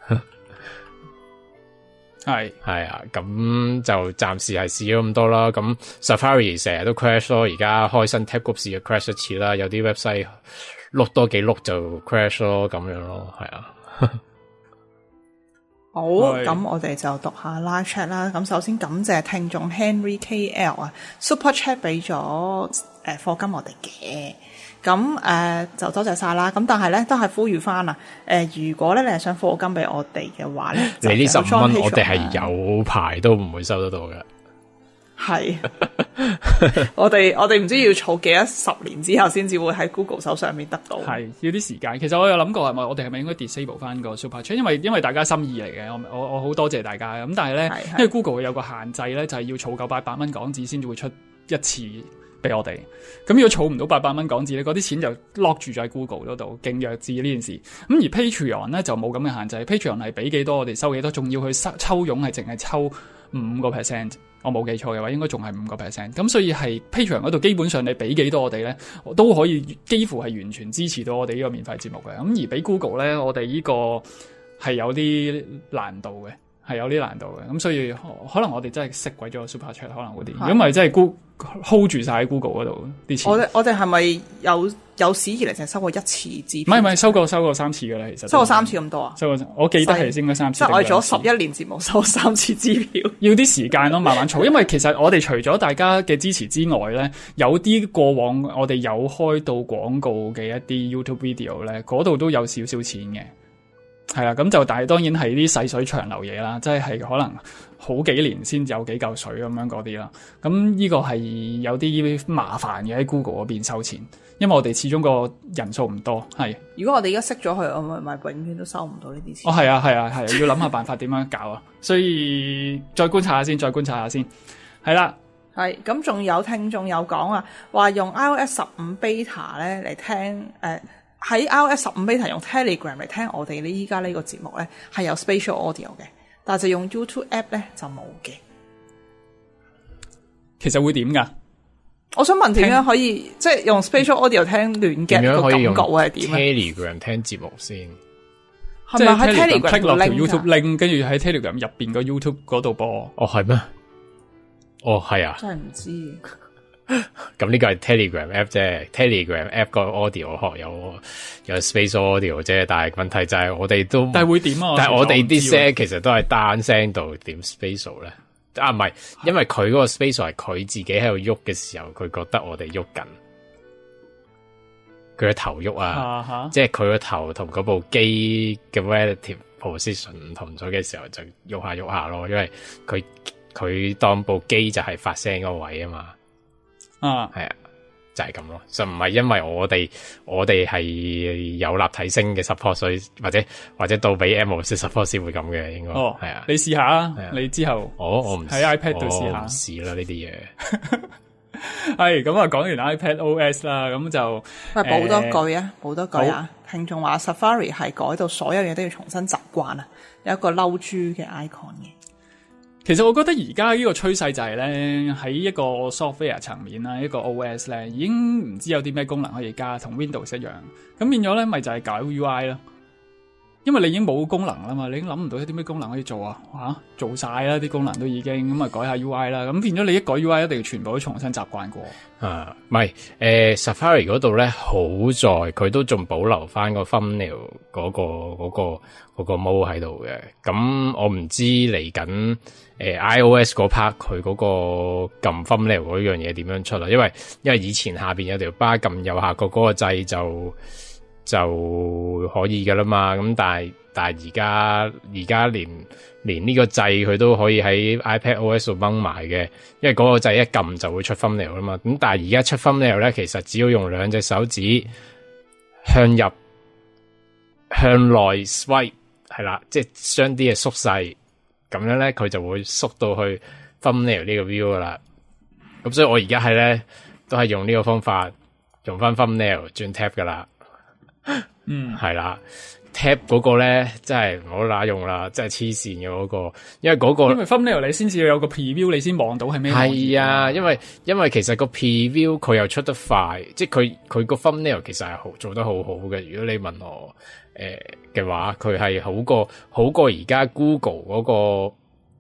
係係啊，咁就暫時係試咗咁多啦。咁 Safari 成日都 crash 咯，而家開新 tab group 試就 crash 一次啦。有啲 website 碌多幾碌就 crash 咯，咁樣咯，係啊。 好，咁我哋就讀下 live chat 啦。咁首先感謝聽眾 Henry K L 啊 ，Super Chat 俾咗誒課金我哋嘅。咁誒、呃、就多謝晒啦，咁但係咧都係呼籲翻啊！誒、呃，如果咧你係想課金俾我哋嘅話咧， 你呢十五蚊我哋係有排都唔會收得到嘅。 係，我哋我哋唔知要儲幾多十年之後先至會喺 Google 手上面得到。 係要啲時間。其實我有諗過係咪我哋係咪應該 disable 翻個 Super Chat，因為因為大家心意嚟嘅，我我我好多謝大家。咁但係咧，因為 Google 有個限制咧，就係、是、要儲夠八百蚊港紙先至會出一次俾我哋。咁如果儲唔到八百蚊港紙咧，嗰啲錢就 lock 住咗喺 Google 嗰度，勁弱智呢件事。咁而 Patreon 咧就冇咁嘅限制 ，Patreon 係俾幾多我哋收幾多，仲要去抽佣係淨係抽五個 percent。我冇記錯嘅話，應該仲係五個 percent。咁所以係 Patreon 嗰度，基本上你俾幾多我哋咧，都可以幾乎係完全支持到我哋呢個免費節目嘅。咁而俾 Google 咧，我哋呢個係有啲難度嘅，係有啲難度嘅。咁所以可能我哋真係熄鬼咗 Super Chat 可能會啲。如果唔係真係 Google hold 住晒喺 Google 嗰度啲錢。我哋我哋係咪有有史以嚟淨係收過一次支票？ 唔係唔係，收過收過三次㗎啦，其實收過三次咁多啊？ 收過，我記得係應該三次。 即係我哋做咗十一年節目，收三次支票。 要啲時間咯，慢慢儲。因為其實我哋除咗大家嘅支持之外咧，有啲過往我哋有開到廣告嘅一啲 YouTube video 咧，嗰度都有少少錢嘅。係啦，咁就但係當然係啲細水長流嘢啦，即係係可能好幾年先有幾嚿水咁樣嗰啲啦。咁呢個係有啲麻煩嘅喺 Google 嗰邊收錢，因為我哋始終個人數唔多。係， 如果我哋而家熄咗佢，我咪咪永遠都收唔到呢啲錢。 哦，係啊，係啊，係啊，要諗下辦法點樣搞啊。所以再觀察下先，再觀察下先。係啦， 係咁，仲有聽眾有講啊，話用 iOS 十五 beta 咧嚟聽誒。呃喺 iOS 十五 beta 用 Telegram 嚟聽我哋呢依家呢個節目咧，係有 Spatial Audio 嘅，但係就用 YouTube App 咧就冇嘅。 其實會點噶？ 我想問點樣可以即係用 Spatial Audio 聽亂嘅個感覺會係點啊？ Telegram 聽節目先係咪喺 Telegram click 落條 link YouTube 㗎 link，跟住喺 Telegram 入邊個 YouTube 嗰度播。 哦，係咩？哦，係啊。 真係唔知。 咁呢個係 Telegram app 啫 ，Telegram app 個 audio 學有有 spatial audio 啫，但係問題就係我哋都， 但係會點啊？ 但係我哋啲聲聲其實都係單聲度點 spatial 咧？啊，唔係，因為佢嗰個 spatial 係佢自己喺度喐嘅時候，佢覺得我哋喐緊，佢個頭喐啊， 啊即係佢個頭同嗰部機嘅 relative position 唔同咗嘅時候，就喐下喐下咯，因為佢佢當部機就係發聲嗰位啊嘛。 啊， 係啊，就係咁咯，就唔係因為我哋我哋係有立體聲嘅 support，所以或者或者到俾 M 四 support 先會咁嘅，應該哦， 係啊， 你試下啊係啊， 你之後我我唔喺 iPad 度試下我唔試啦呢啲嘢。 係咁啊，講完 iPadOS 啦，咁就喂，補多句啊，補多句啊！聽眾話 Safari 係改到所有嘢都要重新習慣啊，有一個嬲豬嘅 icon 嘅。 其實我覺得而家呢個趨勢就係咧，喺一個 software 層面啦，一個 O S 咧，已經唔知有啲咩功能可以加，同 Windows 一樣。咁變咗咧，咪就係搞 U I 咯。因為你已經冇功能啦嘛，你已經諗唔到有啲咩功能可以做啊，吓做晒啦啲功能都已經，咁啊改下 U I 啦。咁變咗你一改 U I 一定要全部都重新習慣過。 啊，唔係誒 Safari 嗰度咧，好在佢都仲保留翻個 thumbnail 嗰個嗰個嗰個 mode 喺度嘅。咁我唔知嚟緊誒 iOS 嗰 part 佢嗰個撳 thumbnail 嗰樣嘢點樣出啦，因為因為以前下邊有條 bar 撳右下角嗰個掣就就可以噶啦嘛。咁但係但係而家而家連連呢個掣佢都可以喺 iPadOS 度掹埋嘅，因為嗰個掣一撳就會出 thumbnail 啦嘛。咁但係而家出 thumbnail 咧，其實只要用兩隻手指向入向內 swipe 係啦，即係將啲嘢縮細，咁樣咧佢就會縮到去 thumbnail 呢個 view 噶啦。咁所以我而家係咧都係用呢個方法，用翻 thumbnail 轉 tab 噶啦。嗯，係啦。Tab 嗰個咧，真係唔好乸用啦，真係黐線嘅嗰個，因為嗰、嗰個因為 thumbnail 你先至有個 preview，你先望到係咩。 係啊，因為因為其實個 preview 佢又出得快，即係佢佢個 thumbnail 其實係好做得好好嘅。如果你問我誒嘅、呃、話，佢係好過好過而家 Google 嗰個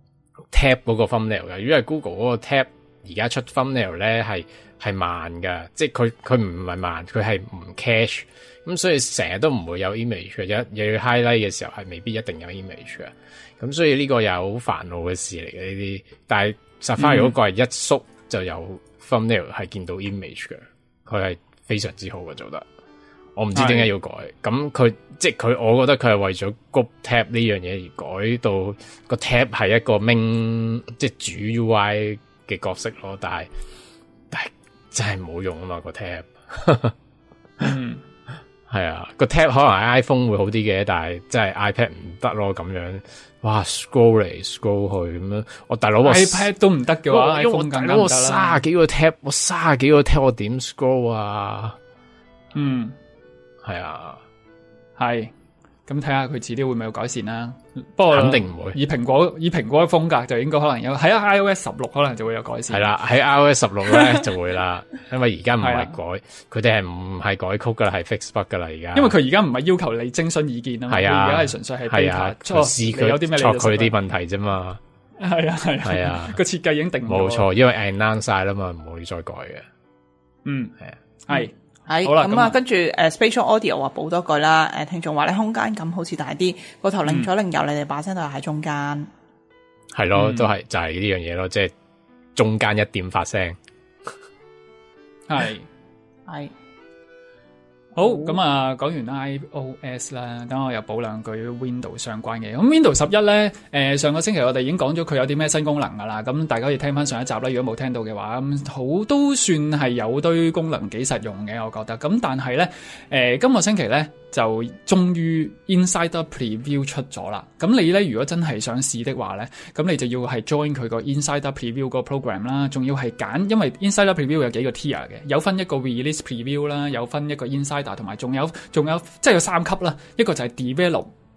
Tab 嗰個 thumbnail 嘅。因為 Google 嗰個 Tab 而家出 thumbnail 咧係係慢噶，即係佢佢唔係慢，佢係唔 cache。咁所以成日都唔會有 image 嘅，一又要 highlight 嘅時候係未必一定有 image 嘅。咁所以呢個又好煩惱嘅事嚟嘅呢啲。但係 Safari 嗰個係一縮就有 thumbnail 係見到 image 嘅，佢係非常之好嘅做得。我唔知點解要改。咁佢即係佢，我覺得佢係為咗 group tab 呢樣嘢而改到個 tab 係一個 main 即係主 U I 嘅角色咯。但係但係真係冇用啊嘛個 tab。 嗯。 係啊，個 tab 可能喺 iPhone 會好啲嘅，但係真係 iPad 唔得咯，咁樣，哇 scroll 嚟 scroll 去咁樣，我大佬 iPad 都唔得嘅話， 因為我大佬我卅幾個 tab，我卅幾個 tab 我點 scroll 啊？ 嗯， 係啊， 係，咁睇下佢遲啲會唔會有改善啦。不過肯定唔會。 以蘋果以蘋果嘅風格就應該可能有喺 iOS 十六可能就會有改善。 係啦，喺 iOS 十六咧就會啦，因為而家唔係改，佢哋係唔係改曲噶啦，係 fix bug 噶啦而家。 因為佢而家唔係要求你徵詢意見啊嘛，佢而家係純粹係 beta， 試佢有啲咩錯佢啲問題啫嘛。 係啊係係啊， 個設計已經定冇錯，因為 announce 晒啦嘛，唔會再改嘅。 嗯， 係啊， 係。 係咁啊，跟住誒 Spatial Audio 話補多句啦，誒聽眾話咧空間感好似大啲，個頭擰左擰右，你哋把聲都係喺中間。 係咯，都係就係呢樣嘢咯，即係中間一點發聲。 係係好咁啊，講完 iOS 啦，等我又補兩句 Windows 相關嘅。咁 Windows 十一咧，誒上個星期我哋已經講咗佢有啲咩新功能噶啦，咁大家可以聽翻上一集啦。如果冇聽到嘅話，咁好都算係有堆功能幾實用嘅，我覺得。咁但係咧，誒、呃、今個星期咧就終於 Insider Preview 出咗啦。咁你咧如果真係想試的話咧，咁你就要係 join 佢個 Insider Preview 個 program 啦，仲要係揀，因為 Insider Preview 有幾個 tier 嘅，有分一個 Release Preview 啦，有分一個 Insider。同埋仲有仲有即係有三級啦，一個就係 developer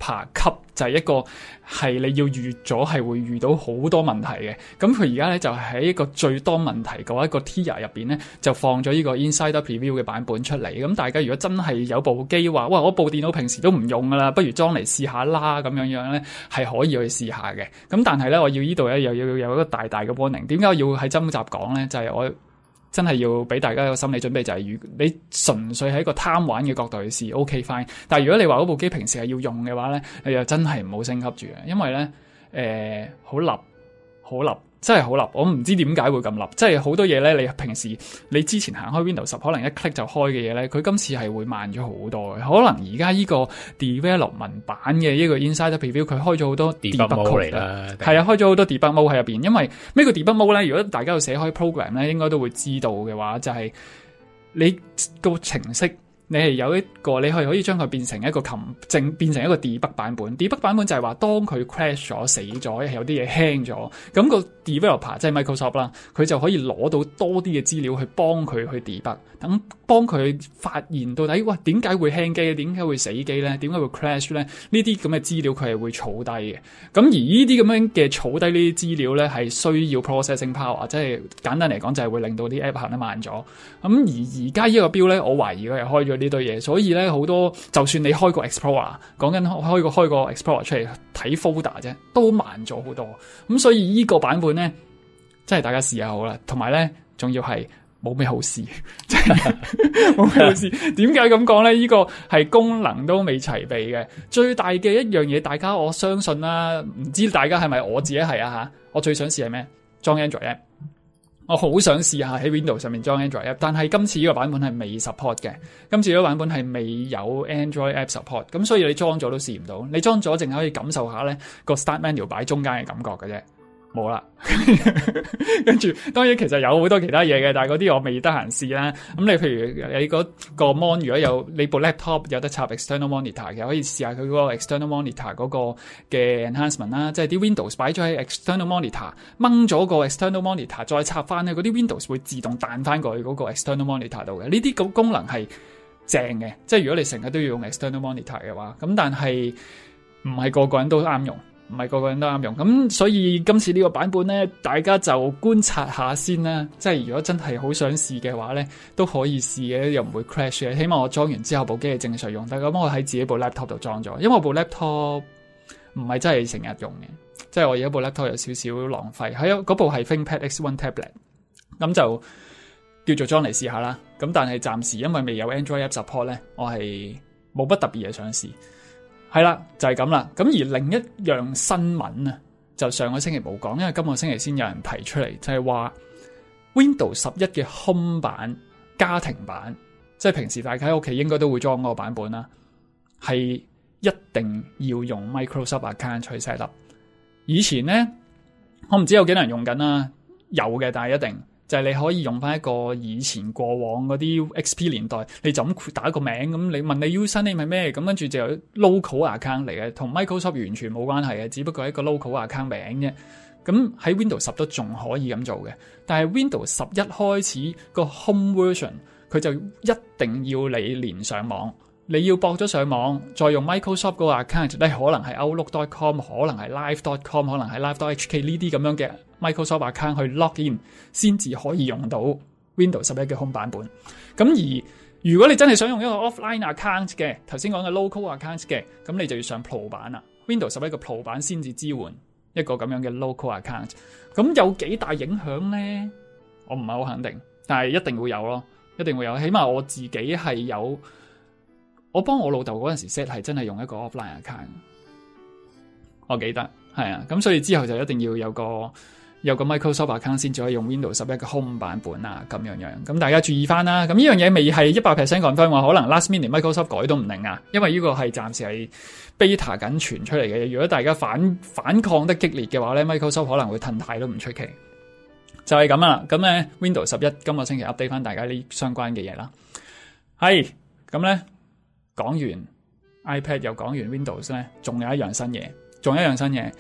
Developer 級就係一個係你要預咗係會遇到好多問題嘅。咁佢而家咧就喺一個最多問題嗰一個 tier 入邊咧，就放咗呢個 Insider Preview 嘅版本出嚟。咁大家如果真係有部機話，哇！我部電腦平時都唔用噶啦，不如裝嚟試下啦，咁樣樣咧係可以去試下嘅。咁但係咧，我要呢度咧又要有一個大大嘅 warning。點解我要喺今集講咧？就係、是、我真係要俾大家一個心理準備，就係、是、如你純粹喺一個貪玩嘅角度去試 ，OK fine。但係如果你話嗰部機平時係要用嘅話咧，你又真係唔好升級住嘅，因為咧誒好立好立。真係好立，我唔知點解會咁立，即係好多嘢咧。你平時你之前行開 Windows 十，可能一 click 就開嘅嘢咧，佢今次係會慢咗好多嘅。可能而家呢個 development 版嘅呢個 Insider Preview，佢開咗好多 debug mode 嚟啦，係啊，開咗好多 debug mode 喺入邊。因為咩叫 debug mode 咧？如果大家有寫開 program 咧，應該都會知道嘅話，就係、是、你個程式。你係有一個，你係可以將佢變成一個琴正變成一個 debug 版本。debug 版本就係話，當佢 crash 咗、死咗，有啲嘢輕咗，咁、個 developer 即係 Microsoft 啦，佢就可以攞到多啲嘅資料去幫佢去 debug，等幫佢發現到底，哇點解會輕機？點解會死機咧？點解會 crash 咧？呢啲咁嘅資料佢係會儲低嘅。咁而呢啲咁樣嘅儲低呢啲資料咧，係需要 processing power，即係簡單嚟講就係會令到啲 app 行得慢咗。咁而而家呢個標咧，我懷疑佢係開咗呢堆嘢，所以咧好多就算你開個 Explorer， 講緊開個開個 Explorer 出嚟睇 folder 啫，都慢咗好多。咁所以呢個版本咧，真係大家試下好啦。同埋咧，仲要係冇咩好試，真係冇咩好試。點解咁講咧？呢、這個係功能都未齊備嘅。最大嘅一樣嘢，大家我相信啦，唔知大家係咪我自己係啊吓？我最想試係咩？裝 Android app。我好想試下喺 Windows 上面裝 Android app，但係今次呢個版本係未 support 嘅。今次呢個版本係未有 Android app support，咁所以你裝咗都試唔到。你裝咗淨係可以感受下咧個 Start menu 擺中間嘅感覺嘅啫，冇啦。跟住當然其實有好多其他嘢嘅，但係嗰啲我未得閒試啦。咁你譬如你嗰個 mon 如果有你部 laptop 有得插 external monitor 嘅，可以試下佢嗰個 external monitor 嗰個嘅 enhancement 啦，即係啲 Windows 擺咗喺 external monitor， 掹咗個 external monitor 再插翻咧，嗰啲 Windows 會自動彈翻過去嗰個 external monitor 度嘅。呢啲功能係正嘅，即係如果你成日都要用 external monitor 嘅話，咁但係唔係個個人都啱用。唔係個個人都啱用，咁所以今次呢個版本咧，大家就觀察下先啦。即係如果真係好想試嘅話咧，都可以試嘅，又唔會 crash 嘅。起碼我裝完之後部機係正常用得。咁我喺自己部 laptop 度裝咗，因為我部 laptop 唔係真係成日用嘅，即係我而家部 laptop 有少少浪費。係嗰部係 ThinkPad X One Tablet， 咁就叫做裝嚟試下啦。咁但係暫時因為未有 Android App Support 咧，我係冇乜特別嘢想試。係啦，就係咁啦。咁而另一樣新聞啊，就上個星期冇講，因為今個星期先有人提出嚟，就係話 Windows 十一嘅 Home 版、家庭版，即係平時大家喺屋企應該都會裝嗰個版本啦，係一定要用 Microsoft Account 去 set up。以前咧，我唔知有幾多人用緊啦，有嘅，但係一定。就係你可以用翻一個以前過往嗰啲 X P 年代，你就咁打個名，咁你問你 user name 係咩，咁跟住就有 local account 嚟嘅，同 Microsoft 完全冇關係嘅，只不過係一個 local account 名啫。咁喺 Windows 十都仲可以咁做嘅，但係 Windows 十一開始個 Home version 佢就一定要你連上網，你要駁咗上網，再用 Microsoft 嗰個 account 咧，可能係 Outlook dot com， 可能係 Live dot com， 可能係 Live dot H K 呢啲咁樣嘅 Microsoft account 去 log in， 先至可以用到 Windows 十一嘅 Home 版本。咁而如果你真係想用一個 offline account 嘅，頭先講嘅 local account 嘅，咁你就要上 Pro 版啦。Windows 十一嘅 Pro 版先至支援一個咁樣嘅 local account。咁有幾大影響咧？我唔係好肯定，但係一定會有咯，一定會有。起碼我自己係有。我幫我老豆嗰陣時 set 係真係用一個 offline account， 我記得係啊，咁所以之後就一定要有個有個 Microsoft account 先至可以用 Windows 十一嘅 Home 版本啊，咁樣樣。咁大家注意翻啦。咁呢樣嘢未係一百 percent confirm 話，可能 last minute Microsoft 改都唔定啊，因為呢個係暫時係 beta 緊傳出嚟嘅。如果大家反反抗得激烈嘅話咧 ，Microsoft 可能會褪軚都唔出奇。就係咁啦。咁咧 Windows 十一今個星期 update 翻大家呢相關嘅嘢啦。係咁咧。講完 iPad 又講完 Windows 咧，仲有一樣新嘢，仲有一樣新嘢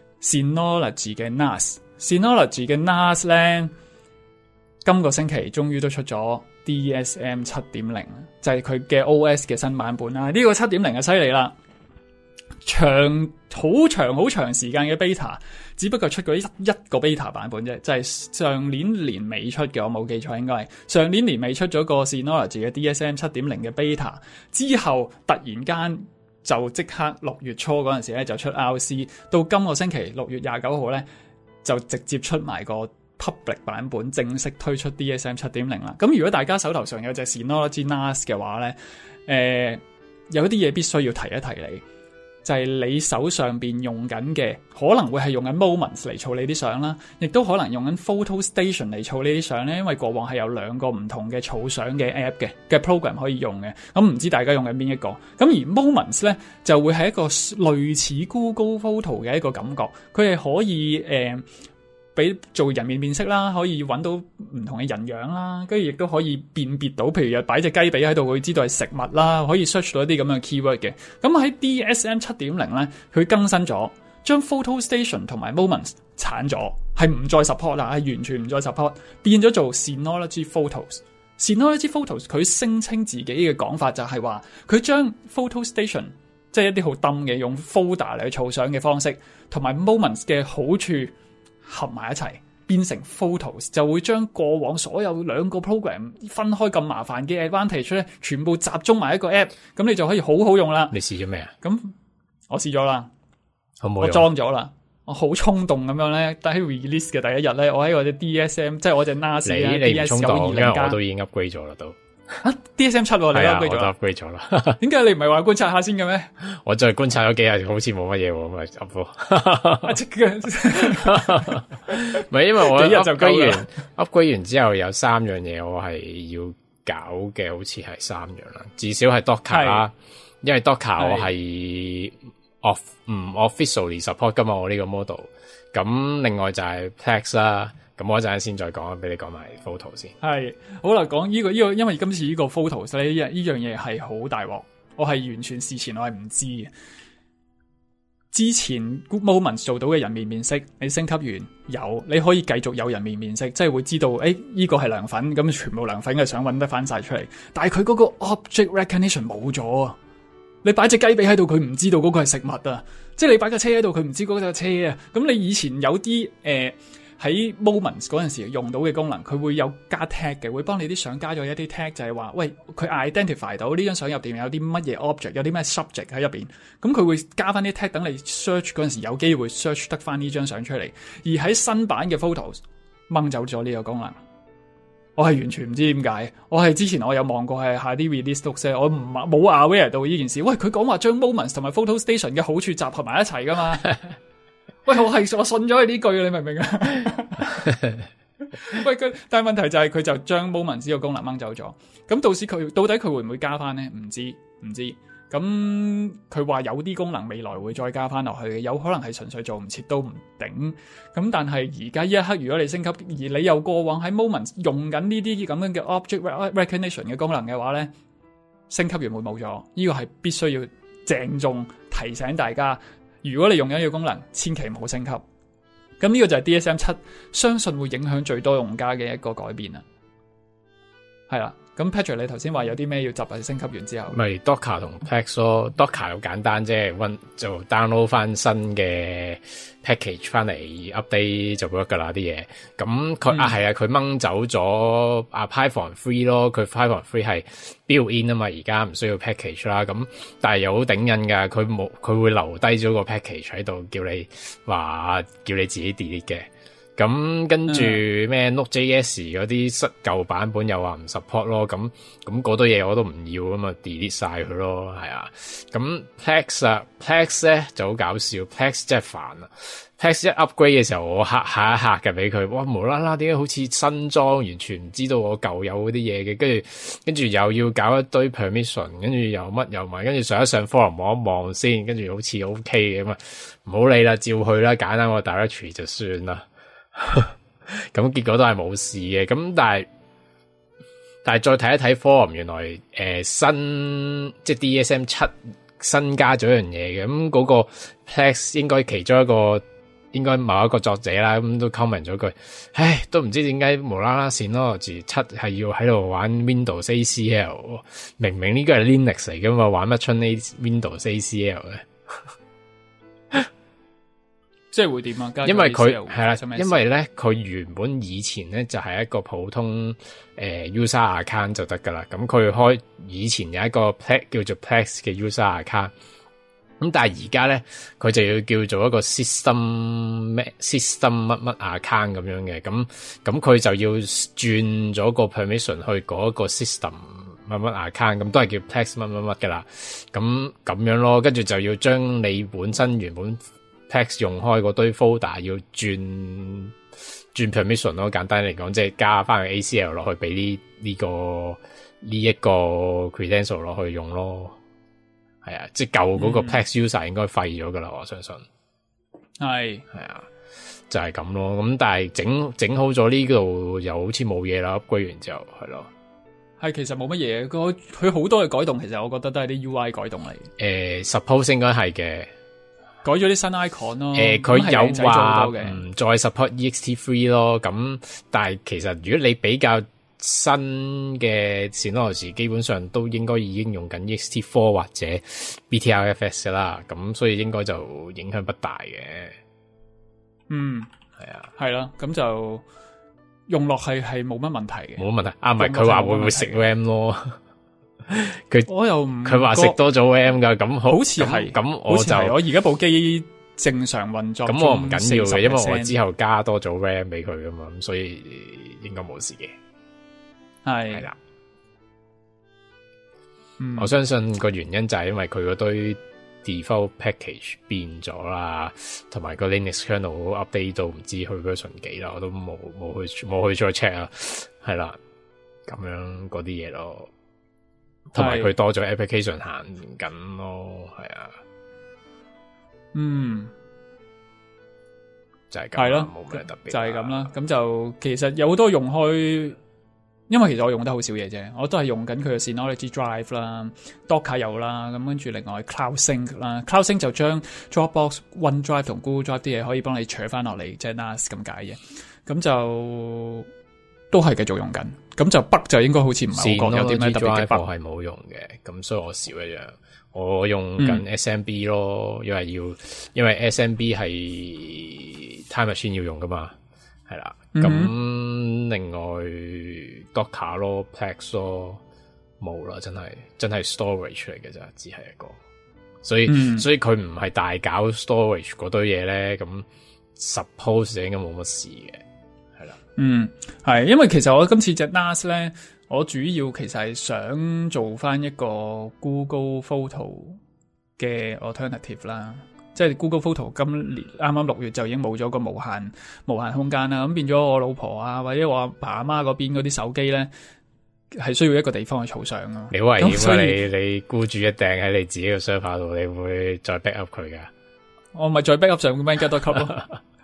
Synology 嘅 N A S，Synology 嘅 N A S 咧，今個星期終於都出咗 D S M 七點零，就係佢嘅 O S 嘅新版本啦。呢、這個七點零就犀利啦， 長好長好長時間嘅 beta， 只不過出過一一個 beta 版本啫，就係、是、上年年尾出嘅，我冇記錯應該係上年年尾出咗個 Synology 嘅 D S M 七點零 嘅 beta， 之後突然間就即刻六月初嗰陣時咧就出 R C， 到今個星期六月廿九號咧就直接出埋個 public 版本，正式推出 D S M 七點零 啦。咁如果大家手頭上有隻 Synology N A S 嘅話咧，誒、呃、有啲嘢必須要提一提你。就係你手上邊用緊嘅，可能會係用緊 Moments 嚟儲你啲相啦，亦都可能用緊 Photo Station 嚟儲呢啲相咧。因為過往係有兩個唔同嘅儲相嘅 app 嘅嘅 program 可以用嘅，咁唔知大家用緊邊一個？咁而 Moments 咧就會係一個類似 Google Photo 嘅一個感覺，佢係可以誒俾、呃、做人面辨識啦，可以揾到唔同嘅人樣啦，跟住亦都可以辨別到，譬如有擺隻雞髀喺度，會知道係食物啦，可以 search 到一啲咁樣嘅 keyword 嘅。咁喺 D S M 七點零 咧，佢更新咗，將 Photo Station 同埋 Moments 鏟咗，係唔再 support 啦，係完全唔再 support， 變咗做 Synology Photos。Synology Photos 佢聲稱自己嘅講法就係話，佢將 Photo Station 即係一啲好 dumb 嘅用 folder 嚟儲相嘅方式，同埋 Moments 嘅好處合埋一齊變成 Photos， 就會將過往所有兩個 program 分開咁麻煩嘅 advantage 咧，全部集中埋一個 app， 咁你就可以好好用啦。 你試咗咩啊？ 咁我試咗啦， 好唔好用？ 我裝咗啦，我好衝動咁樣咧，但喺 release 嘅第一日咧，我喺我隻 D S M， 即係我隻 N A S 啊 ，D S 九二零，因為我都已經 upgrade 咗啦都。 啊 D S M 七、啊、你都 upgrade 咗啦 ，upgrade 咗啦。 點解你唔係話觀察下先嘅咩？ 我再觀察咗幾日，好似冇乜嘢喎，咁咪 up 咯。 即係唔係因為我幾日就 upgrade 完 ，upgrade 完之後有三樣嘢我係要搞嘅，好似係三樣啦，至少係 Docker 啦，因為 Docker 我係 off 唔 officially support 噶嘛，我呢個 model。咁另外就係 Plex 啦。咁我一陣間先再講，俾你講埋 photo 先。係好啦，講呢、這個呢、這個，因為今次呢個 photos 咧，呢樣嘢係好大鑊，我係完全事前我係唔知嘅。之前 Good Moments 做到嘅人面辨識，你升級完有，你可以繼續有人面辨識，即係會知道，誒、欸、呢、這個係涼粉，咁全部涼粉嘅相搵得翻晒出嚟。但係佢嗰個 object recognition 冇咗啊！你擺隻雞髀喺度，佢唔知道嗰個係食物啊！即係你擺架車喺度，佢唔知嗰架車啊！咁你以前有啲誒。呃喺 Moments 嗰陣時用到嘅功能，佢會有加 tag 嘅，會幫你啲相加咗一啲 tag，就係話，喂，佢 identify 到呢張相入邊有啲乜嘢 object， 有啲咩 subject 喺入邊，咁佢會加翻啲 tag，等你 search 嗰陣時有機會 search 得翻呢張相出嚟。而喺新版嘅 Photos 掹走咗呢個功能，我係完全唔知點解。我係之前我有望過係下啲 release notes，我唔冇 aware 到呢件事。喂，佢講話將 Moments 同埋 Photo Station 嘅好處集合埋一齊噶嘛？喂，我係我信咗佢呢句，你明唔明啊？喂，佢但係問題就係佢就將 Moments 呢個功能掹走咗。咁到時佢到底佢會唔會加翻咧？唔知唔知。咁佢話有啲功能未來會再加翻落去嘅，有可能係純粹做唔切都唔頂。咁但係而家呢一刻，如果你升級，而你又過往喺 Moments 用緊呢啲咁樣嘅 object recognition 嘅功能嘅話咧，升級完會冇咗。呢個係必須要鄭重提醒大家。如果你用緊呢個功能，千祈唔好升級。咁呢個就係 D S M 七，相信會影響最多用家嘅一個改變啦。係啦，咁 Patrick 你頭先話有啲咩要集喺升級完之後， 咪 Docker 同 Plex 咯。Docker 好簡單啫，溫就 download 翻新嘅 package 翻嚟 update 就 work 噶啦啲嘢。咁佢、嗯、啊係啊，佢掹走咗啊 Python three 咯，佢 Python three 係 built in 啊嘛，而家唔需要 package 啦。咁但係又好頂癮噶，佢冇佢會留低咗個 package 喺度，叫你話叫你自己 delete 嘅。咁跟住咩 Node.js 嗰啲失舊版本又話唔 support 咯，咁咁嗰堆嘢我都唔要咁嘛 delete 晒佢咯，係啊。咁 Plex 啊 Plex 咧就好搞笑 ，Plex 真係煩啊。Plex 一 upgrade 嘅時候，我嚇下一嚇嘅俾佢，哇無啦啦點解好似新裝，完全唔知道我舊有嗰啲嘢嘅，跟住跟住又要搞一堆 permission， 跟住又乜又埋，跟住上一上 forum 望一望先，跟住好似 OK 嘅咁啊，唔好理啦，照去啦，簡單個 directory 就算啦。咁結果都係冇事嘅，咁但係但係再睇一睇 forum， 原來誒、呃、新即係 D S M 七新加咗一樣嘢嘅，咁嗰個 Plex 應該其中一個應該某一個作者啦，咁都 comment 咗句，唉，都唔知點解無啦啦Synology七係要喺度玩 Windows A C L， 明明呢個係 Linux 嚟噶嘛，玩乜春呢 Windows A C L 咧？ 即係會點啊？ 因為佢係啦，因為咧佢原本以前咧就係、是、一個普通誒、呃、user account 就得噶啦。咁佢開以前有一個 Plex 叫做 Plex 嘅 user account，咁但係而家咧佢就要叫做一個 system 咩 system 乜乜 account 咁樣嘅。咁咁佢就要轉咗個 permission 去嗰個 system 乜乜 account，咁都係叫 Plex 乜乜乜噶啦。咁咁樣咯，跟住就要將你本身原本Plex 用開嗰堆 folder 要轉轉 permission 咯，簡單嚟講，即係加翻個 A C L 落去俾呢呢個呢一、這個 credential 落去用咯。係啊，即係舊嗰個 Plex user 應該廢咗噶啦，我相信。係係啊，就係、是、咁咯。咁但係整整好咗呢度又好似冇嘢啦，upgrade 完之後係咯。 係其實冇乜嘢，佢佢好多嘅改動，其實我覺得都係啲 U I 改動嚟。誒、 呃、，suppose 應該係嘅。 改咗啲新 icon 咯， 誒、呃，佢有話唔再 support E X T 三 咯，咁但係其實如果你比較新嘅 Synology，基本上都應該已經用緊 E X T 四或者 B T R F S 啦，咁所以應該就影響不大嘅。 嗯， 係啊， 係啦，咁就用落係係冇乜問題嘅， 冇乜問題。啊，唔係佢話會唔會食 RAM 咯？佢我又唔佢話食多咗 RAM 噶，咁好似係咁，我就我而家部機正常運作， 咁我唔緊要嘅，因為我之後加多咗 RAM 俾佢噶嘛，咁所以應該冇事嘅。係係啦，嗯，我相信個原因就係因為佢嗰堆 default package 變咗啦，同埋個 Linux kernel update 到唔知去 version 幾啦，我都冇冇去冇去再 check 啊，係啦，咁樣嗰啲嘢咯。同埋佢多咗 application 行緊咯，係啊，嗯，就係咁，係咯，冇咩特別，就係咁啦。咁就其實有好多用開，因為其實我用得好少嘢啫，我都係用緊佢嘅 Synology Drive 啦 ，Docker 有啦，咁跟住另外 Cloud Sync 啦 ，Cloud Sync 就將 Dropbox、OneDrive 同 Google Drive 啲嘢可以幫你扯翻落嚟，即係 N A S 咁解嘅，咁就。都係繼續用緊，咁就北就應該好似唔係好覺有啲咩特別嘅北。我係冇用嘅，咁所以我少一樣。我用緊 S M B 咯，嗯、因為要因為 S M B 係 Time Machine 要用噶嘛，係啦。咁、嗯、另外 Docker 咯 ，Plex 咯，冇啦，真係真係 storage 嚟嘅咋，只係一個。所以、嗯、所以佢唔係大搞 storage 嗰堆嘢咧，咁 suppose 應該冇乜事嘅。嗯，係，因為其實我今次隻 N A S 咧，我主要其實係想做翻一個 Google Photo 嘅 alternative 啦，即係 Google Photo 今年啱啱六月就已經冇咗個無限無限空間啦，咁變咗我老婆啊或者我阿爸阿媽嗰邊嗰啲手機咧係需要一個地方去儲相咯。你好危險啊！你你孤注一掟喺你自己嘅 server 度，你會再 back up 佢噶？我咪再 back up 上 Vanguard.com 咯。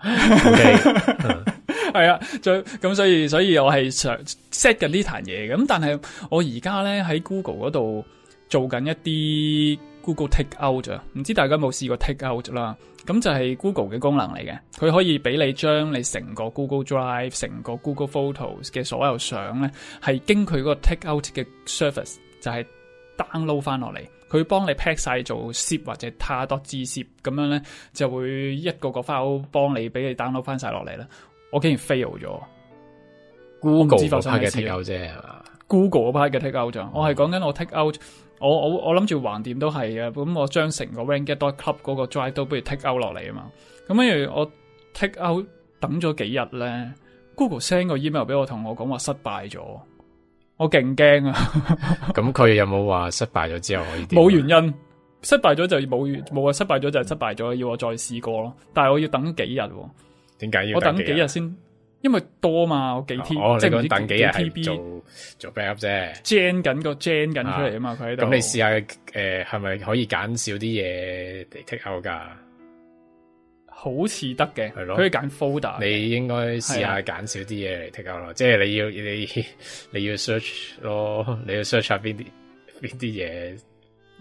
係啊，最咁所以所以我係想 set 緊呢壇嘢嘅，咁但係我而家咧喺 Google 嗰度做緊一啲 Google Take Out 啊，唔知大家有冇試過 Take Out 啦？咁就係 Google 嘅功能嚟嘅，佢可以俾你將你成個 Google Drive、成個 Google Photos 嘅所有相咧，係經佢嗰個 Take Out 嘅 service 就係 download 翻落嚟，佢幫你 pack 晒做 zip 或者 tar.gzip 咁樣咧，就會一個個 file 幫你俾你 download 翻晒落嚟啦。我竟然 fail 咗 ，Google 嗰 part 嘅 take out 啫係嘛 ？Google 嗰 part 嘅 take out 咋、嗯？我係講緊我 take out，我我我諗住橫掂都係嘅，咁我將成個 Vanguard.club 嗰個 drive 都不如 take out 落嚟啊嘛。咁跟住我 take out 等咗幾日咧 ，Google send 個 email 俾我，同我講話失敗咗，我勁驚啊！咁佢有冇話失敗咗之後可以？冇原因，失敗咗就冇冇啊！失敗咗就係失敗咗，要我再試過咯。但係我要等幾日。點解要？我等幾日先？因為多嘛，我幾 T，、哦、即係唔知等幾日係做做 backup 啫。gen 緊個 gen 緊出嚟啊嘛，佢喺度。咁你試下誒，係咪可以減少啲嘢嚟 take out 噶？好似得嘅，係咯，可以揀 folder。你應該試下減少啲嘢嚟 take out 咯，即係你要你你要 search 咯，你要 search 下邊啲邊啲嘢。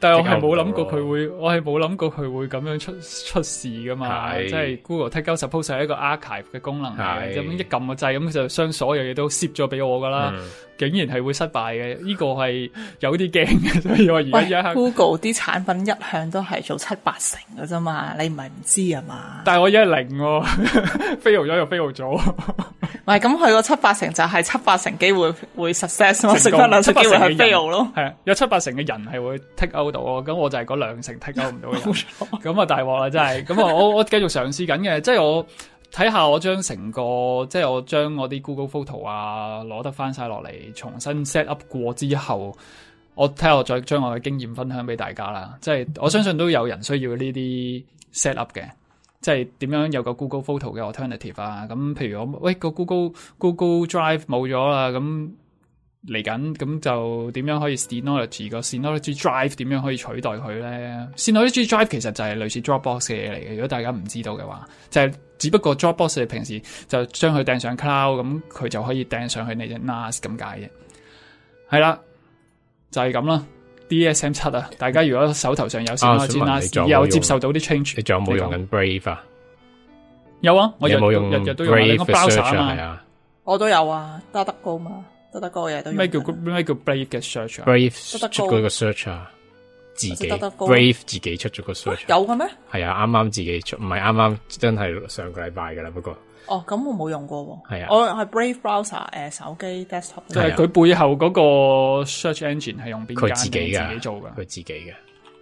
但係我係冇諗過佢會，我係冇諗過佢會咁樣出出事噶嘛。 係即係 Google Take Out suppose 係一個 archive 嘅功能嚟嘅， 係咁一撳個掣咁就將所有嘢都攝咗俾我噶啦。 嗯竟然係會失敗嘅，呢、這個係有啲驚嘅，所以我而家一刻。 Google 啲產品一向都係做七八成嘅啫嘛，你唔係唔知啊嘛？ 但係我而家係零喎，fail 咗又 fail 咗。 唔係咁，佢個七八成就係七八成機會會 success 咯， 成功剩翻兩成機會係七八成嘅人 fail 咯。 係啊，有七八成嘅人係會 take out 到咯，咁我就係嗰兩成 take out 唔到嘅人。咁啊大鑊啦，真係。咁啊，我我繼續嘗試緊嘅，即係我。睇下我將成個即係我將我啲 Google Photo 啊攞得翻晒落嚟，重新 set up 過之後，我睇下我再將我嘅經驗分享俾大家啦。即係我相信都有人需要呢啲 set up 嘅，即係點樣有個 Google Photo 嘅 alternative 啊。咁譬如我喂個 Google Google Drive 冇咗啦，咁嚟緊咁就點樣可以 Synology 個 Synology Drive 點樣可以取代佢咧 ？Synology Drive 其實就係類似 Dropbox 嘅嘢嚟嘅。如果大家唔知道嘅話，就係、是、只不過 Dropbox 你平時就將佢掟上 cloud， 咁佢就可以掟上去你隻 N A S 咁解嘅。係啦，就係咁啦。D S M 七啊，大家如果手頭上有 Synology N A S，有接受到啲 change， 你仲有冇用緊 Brave 啊？ 有啊，我日有冇用日日都用啊，你個 browser 啊嘛， 我都有啊，得得高嘛。得得高嘅嘢都用。 咩叫咩叫 Brave 嘅 search 啊 ？Brave 得得高出嗰個 search 啊，自己得得高 Brave 自己出咗個 search， 有嘅咩？ 係啊，啱啱自己出，唔係啱啱真係上個禮拜噶啦，不過哦，咁我冇用過喎。 係啊， 我係 Brave browser 誒手機 desktop， 就係佢背後嗰個 search engine 係用邊間？ 佢自己噶， 自己做噶， 佢自己嘅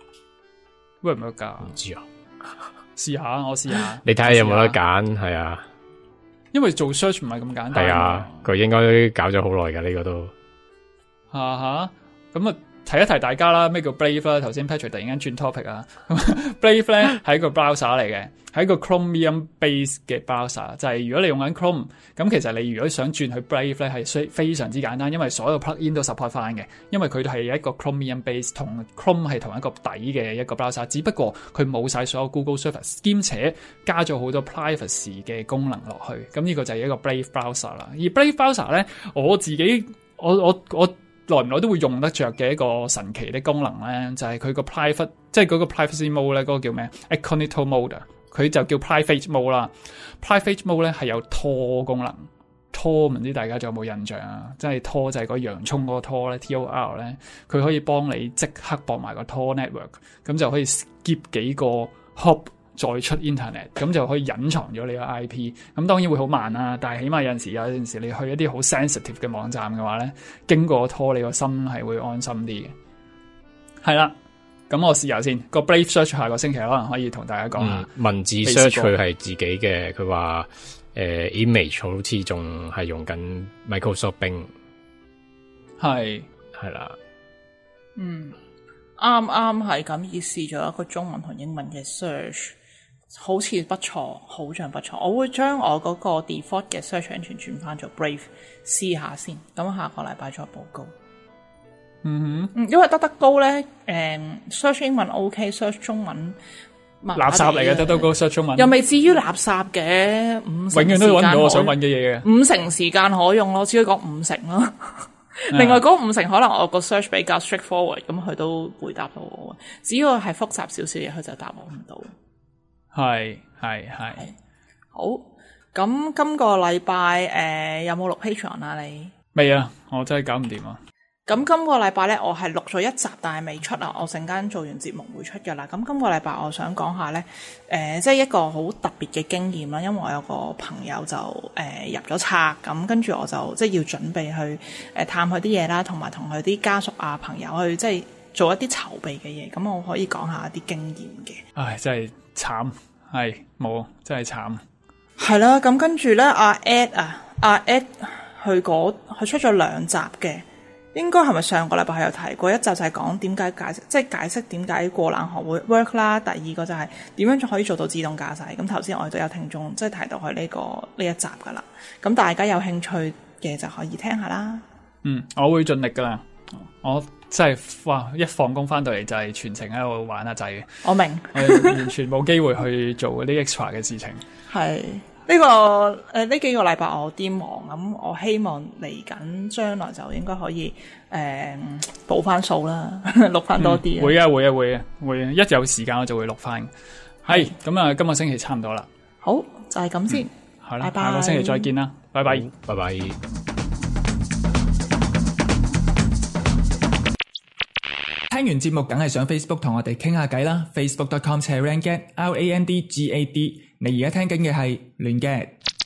，work 唔 work 㗎？ 唔知啊， 試下我試下， 你睇下有冇得揀，係啊， 因為做 search 唔係咁簡單。 係啊，佢應該搞咗好耐噶呢個都。 吓吓，咁啊提一提大家啦，咩叫 Brave 啦？頭先 Patrick 突然間轉 topic 啊，Brave 咧係一個 browser 嚟嘅，係一個 Chromium base 嘅 browser，就係如果你用緊 Chrome，咁其實你如果想轉去 Brave 咧係非常之簡單，因為所有 plugin 都 support 翻嘅，因為佢係一個 Chromium base 同 Chrome 係同一個底嘅一個 browser，只不過佢冇晒所有 Google service，兼且加咗好多 privacy 嘅功能落去，咁呢個就係一個 Brave browser 啦。而 Brave browser 咧，我自己我我我。我耐唔耐都會用得着嘅一個神奇的功能咧，就係佢個 private， 即係嗰個 privacy mode 咧，嗰個叫咩 ？Incognito mode 啊，佢就叫 private mode 啦。private mode 咧係有拖功能，拖唔知大家仲有冇印象啊？即係拖就係個洋葱嗰個拖咧 ，T O R 咧，佢可以幫你即刻駁埋個拖 network，咁就可以 skip 幾個 hop。再出 internet， 咁就可以隱藏咗你個 I P， 咁當然會好慢啦，但係起碼有陣時有陣時你去一啲好 sensitive 嘅網站嘅話咧，經過拖你個心係會安心啲嘅。係啦，咁我試下先，個 Brave Search 下個星期可能可以同大家講下、 嗯、文字 search 佢係自己嘅，佢話誒 image 好似仲係用緊 Microsoft Bing， 係係啦， 嗯，啱啱係咁意試咗一個中文同英文嘅 search。好似不錯，好像不錯。我會將我嗰個 default 嘅 search engine 轉翻做 Brave 試下先，咁下個禮拜再報告。 嗯哼， 嗯，因為得得高咧，誒、嗯、search 英文 OK，search 中文垃圾嚟嘅，得得高 search 中文又未至於垃圾嘅，五成永遠都揾唔到我想揾嘅嘢嘅， 五成時間可用咯，只可以講五成咯。另外嗰五成可能我個 search 比較 straightforward，咁佢都回答到我。只要係複雜少少嘢，佢就答我唔到。 係係係， 好，咁今個禮拜誒有冇錄 Patreon 啊？你未啊？我真係搞唔掂啊！ 咁今個禮拜咧，我係錄咗一集，但係未出啊。我陣間做完節目會出噶啦。咁今個禮拜我想講下咧，誒、呃，即係一個好特別嘅經驗啦。因為我有個朋友就誒、呃、入咗冊，咁跟住我就即係要準備去誒、呃、探佢啲嘢啦，同埋同佢啲家屬啊朋友去即係做一啲籌備嘅嘢。咁我可以講下一啲經驗嘅。 唉，真係慘，係冇，真係慘。 係啦，咁跟住咧，阿 Ed 啊，阿 Ed 佢嗰佢出咗兩集嘅。應該係咪上個禮拜係有提過一集，就係講點解解釋，即係解釋點解過冷河會 work 啦。第二個就係點樣可以做到自動駕駛。咁頭先我哋都有聽眾即係提到佢呢、這個呢一集噶啦。咁大家有興趣嘅就可以聽下啦。 嗯，我會盡力噶啦。我真係哇，一放工翻到嚟就係全程喺度玩下仔嘅。 我明， 我完全冇機會去做嗰啲 extra 嘅事情。 係呢、個誒呢、呃、幾個禮拜我有啲忙，咁我希望嚟緊將來就應該可以誒、呃、補翻數啦，錄翻多啲、 嗯。會啊會啊會啊會啊！一有時間我就會錄翻。係咁啊，今個星期差唔多啦。 好，就係咁先。 好啦， 拜拜， 下個星期再見啦，拜拜， 拜拜。 聽完節目梗係上 Facebook 同我哋傾下偈啦 ，facebook dot com slash randgad，R A N D G A D。你而家聽緊嘅係亂 gad。